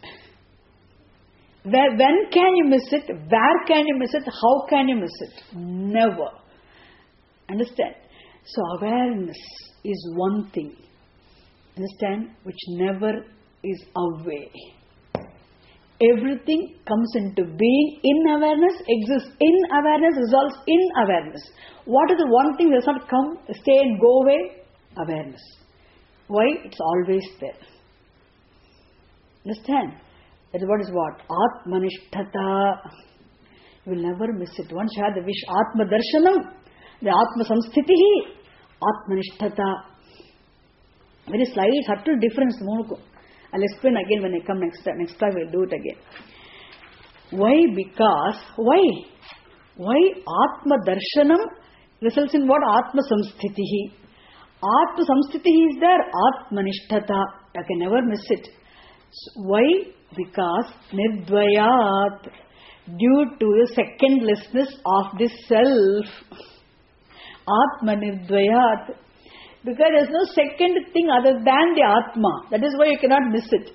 When can you miss it? Where can you miss it? How can you miss it? Never. Understand? So awareness is one thing. Understand? Which never is away. Everything comes into being in awareness, exists in awareness, resolves in awareness. What is the one thing that does not come, stay and go away? Awareness. Why? It's always there. Understand? That is what? Atmanishtata. You will never miss it. Once you have the wish, Atma Darshanam, the Atma Samsthitihi, Atmanishtata. Very slight, subtle difference. I'll explain again when I come next time. Next time we'll do it again. Why? Because, why Atma Darshanam results in what? Atma Samsthitihi. Atma Samsthitihi is there. Atmanishtata. I can never miss it. So why? Because Nirdvayat. Due to the secondlessness of this self. Atma Nirdvayat. Because there is no second thing other than the Atma. That is why you cannot miss it.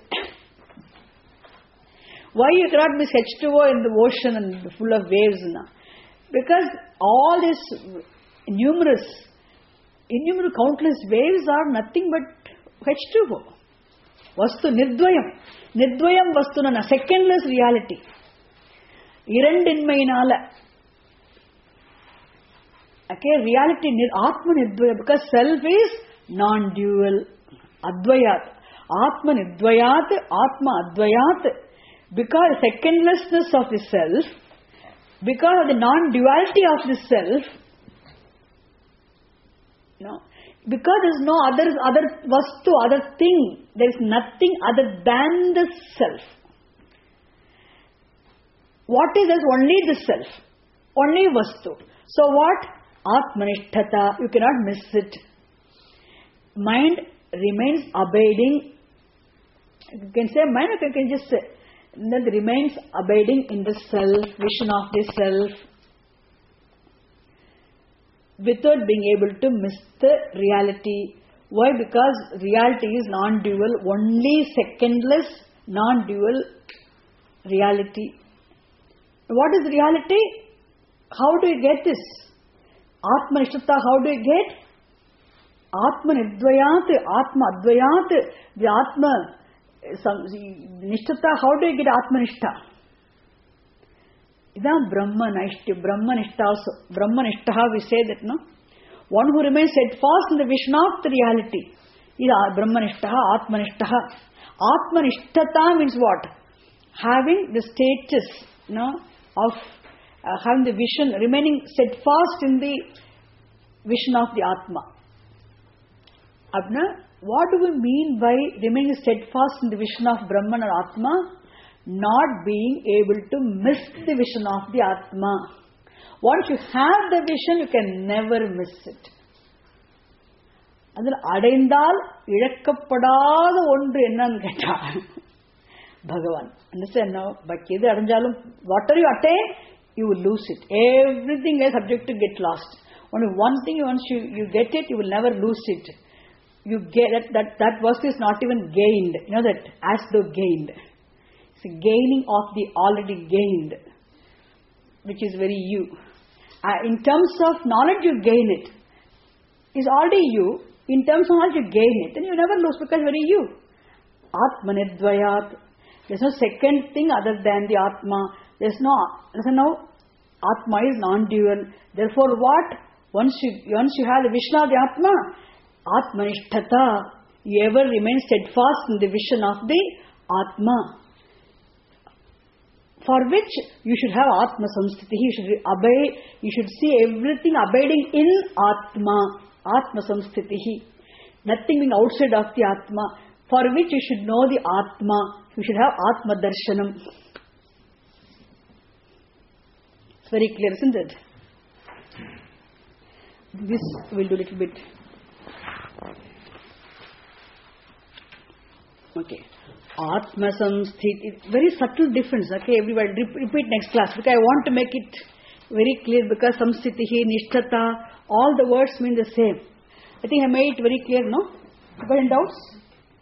Why you cannot miss H2O in the ocean and full of waves now? Because all these innumerable, countless waves are nothing but H2O. Vastu Nirdvayam. Nirdvayam Vastuna, secondless reality. Irandinmayinala. Okay, reality, Atma Nirdvaya, because self is non-dual, Advayat. Atma Nirdvayat, Atma Advayat, because secondlessness of the self, because of the non-duality of the self, because there is no other vastu, other thing, there is nothing other than the self. What is this? Only the self, only vastu. So what? Atmanishtata, you cannot miss it. Mind remains abiding. You can say mind, or you can just say that remains abiding in the self, vision of the self, without being able to miss the reality. Why? Because reality is non-dual, only secondless, non-dual reality. What is reality? How do you get this? Atmanishtata, how do you get? Atma Nidvayat, Atma Advayat, the Atma Nishtata. How do you get Atma Nishtha? Idam Brahma Nishtha also. Brahma Nishtha, we say that, no? One who remains steadfast in the vision of the reality is Brahma Nishtha, Atma Nishtha. Atma Nishtata means what? Having the status, of having the vision, remaining steadfast in the vision of the Atma. Abna, what do we mean by remaining steadfast in the vision of Brahman or Atma? Not being able to miss the vision of the Atma. Once you have the vision, you can never miss it. And then Adaindal, Idakkapadada ondru ennan ketta. Bhagavan. Understand now? But whatever you attain, you will lose it. Everything is subject to get lost. Only one thing, once you get it, you will never lose it. You get that vast is not even gained. You know that as though gained. It's a gaining of the already gained, which is very you. In terms of knowledge, you gain it. It's already you. In terms of knowledge, you gain it. Then you never lose because it's very you. Atmanidvayat. There's no second thing other than the Atma. There's no Atma is non-dual. Therefore, what? Once you have the vision of the Atma, Atmanishtata, you ever remain steadfast in the vision of the Atma. For which you should have Atma Samsthiti. You should see everything abiding in Atma. Atma Samsthiti. Nothing being outside of the Atma. For which you should know the Atma. You should have Atma Darshanam. It's very clear, isn't it? This we'll do a little bit. Okay. Atma Samsthiti. Very subtle difference. Okay, everybody repeat next class. Because I want to make it very clear because Samsthitihi, Nishtata, all the words mean the same. I think I made it very clear, no? Got any doubts?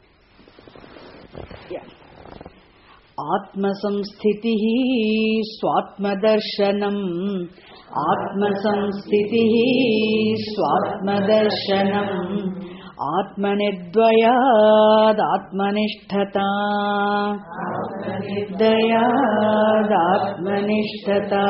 Yeah. Atma Samsthitihi Swatma Darshanam. Atma Samsthitihi Swatma Darshanam. Atmanidvayad Atmanishtata. Atmanidvayad Atmanishtata.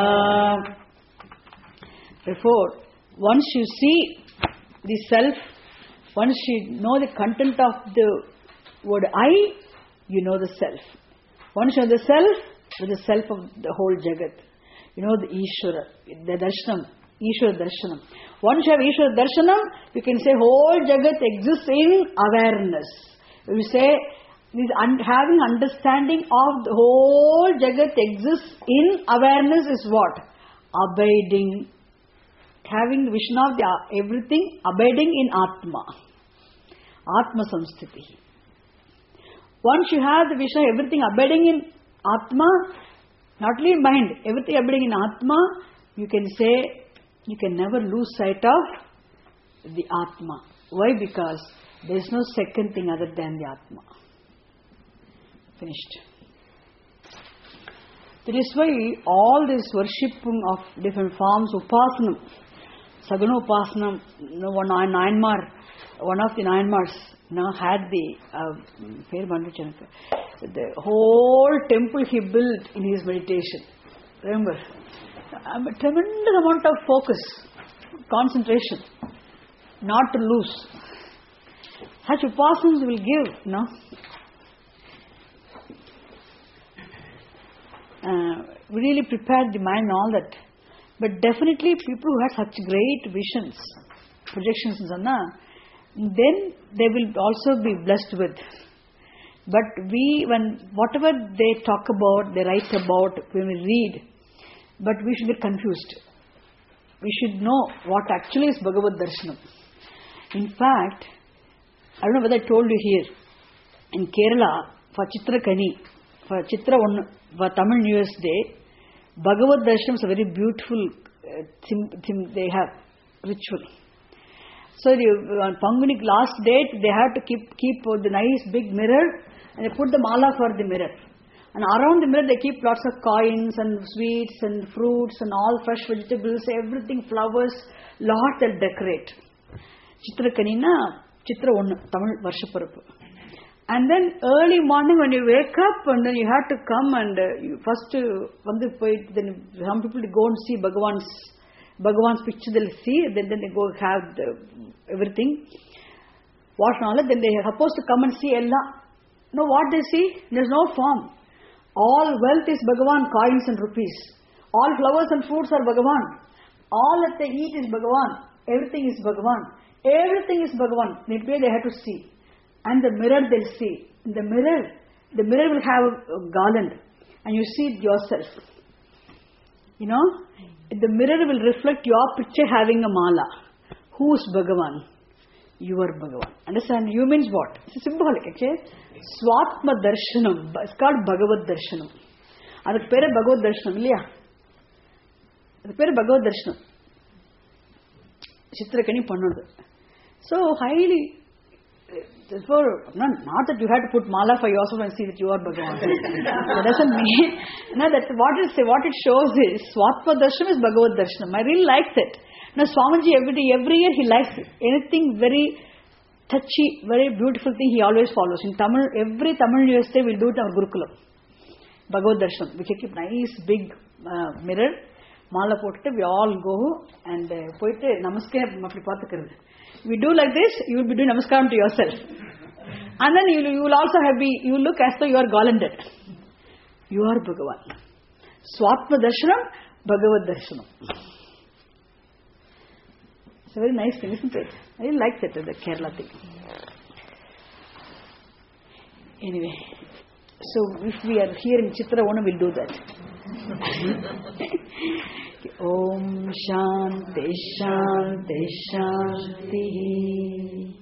Therefore, once you see the self, once you know the content of the word I, you know the self. Once you know the self, with the self of the whole Jagat. You know the Ishvara, the Darshanam, Ishvara Darshanam. Once you have Ishvara Darshanam, you can say whole Jagat exists in awareness. You say, having understanding of the whole Jagat exists in awareness is what? Abiding. Having the vision of everything abiding in Atma. Atma Samsthiti. Once you have the vision of everything abiding in Atma, not only in mind, everything abiding in Atma, you can say, you can never lose sight of the Atma. Why? Because there is no second thing other than the Atma. Finished. That is why all this worshipping of different forms, Upasanam, Saguna Upasanam, one of the Nayanmars had the whole temple he built in his meditation. Remember? A tremendous amount of focus, concentration, not to lose. Such upasanas will give, really prepare the mind and all that. But definitely people who have such great visions, projections and so on, then they will also be blessed with. But whatever they talk about, they write about, when we read, but we should get confused. We should know what actually is Bhagavad Darshanam. In fact, I don't know whether I told you here, in Kerala, for Chitra Kani, for Tamil New Year's Day, Bhagavad Darshanam is a very beautiful thing they have, ritual. So on Panguni last date, they have to keep the nice big mirror and they put the mala for the mirror. And around the mirror they keep lots of coins and sweets and fruits and all fresh vegetables, everything, flowers, lot they'll decorate. Chitrakanina, Chitra 1, Tamil Varshaparapu. And then early morning when you wake up and then you have to come and you first then some people go and see Bhagavan's picture, they'll see, then they go have everything. Wash knowledge, then they are supposed to come and see Allah. No, what they see? There's no form. All wealth is Bhagavan, coins and rupees. All flowers and fruits are Bhagavan. All that they eat is Bhagavan. Everything is Bhagavan. Everything is Bhagavan. That way they have to see. And the mirror they'll see. In the mirror will have a garland. And you see it yourself. You know? The mirror will reflect your picture having a mala. Who is Bhagavan? You are Bhagavan. Understand? You means what? It's symbolic, actually. Swatma Darshanam. It's called Bhagavad Darshanam. That's the Bhagavad Darshanam, இல்லையா? That's the Bhagavad Darshanam. Chitrakani pannadu. So highly, therefore, not that you have to put mala for yourself and see that you are Bhagavan. That doesn't mean. No, that's what it shows is Swatma Darshanam is Bhagavad Darshanam. I really like that. Now Swamiji every year he likes anything very touchy, very beautiful thing he always follows. In Tamil, every Tamil New Year's Day we'll do it in our Gurukulam. Bhagavad Darshanam. We keep nice big mirror, mala potte, we all go and poite namaskaram appadi paathukiradhu. We do like this, you will be doing namaskaram to yourself. And then you will also you look as though you are garlanded. You are Bhagavan. Swatma Darshanam, Bhagavad Darshanam. It's a very nice thing, isn't it? I really like that, the Kerala thing. Anyway, so if we are here in Chitra 1, we'll do that. Om Shanti Shanti Shanti.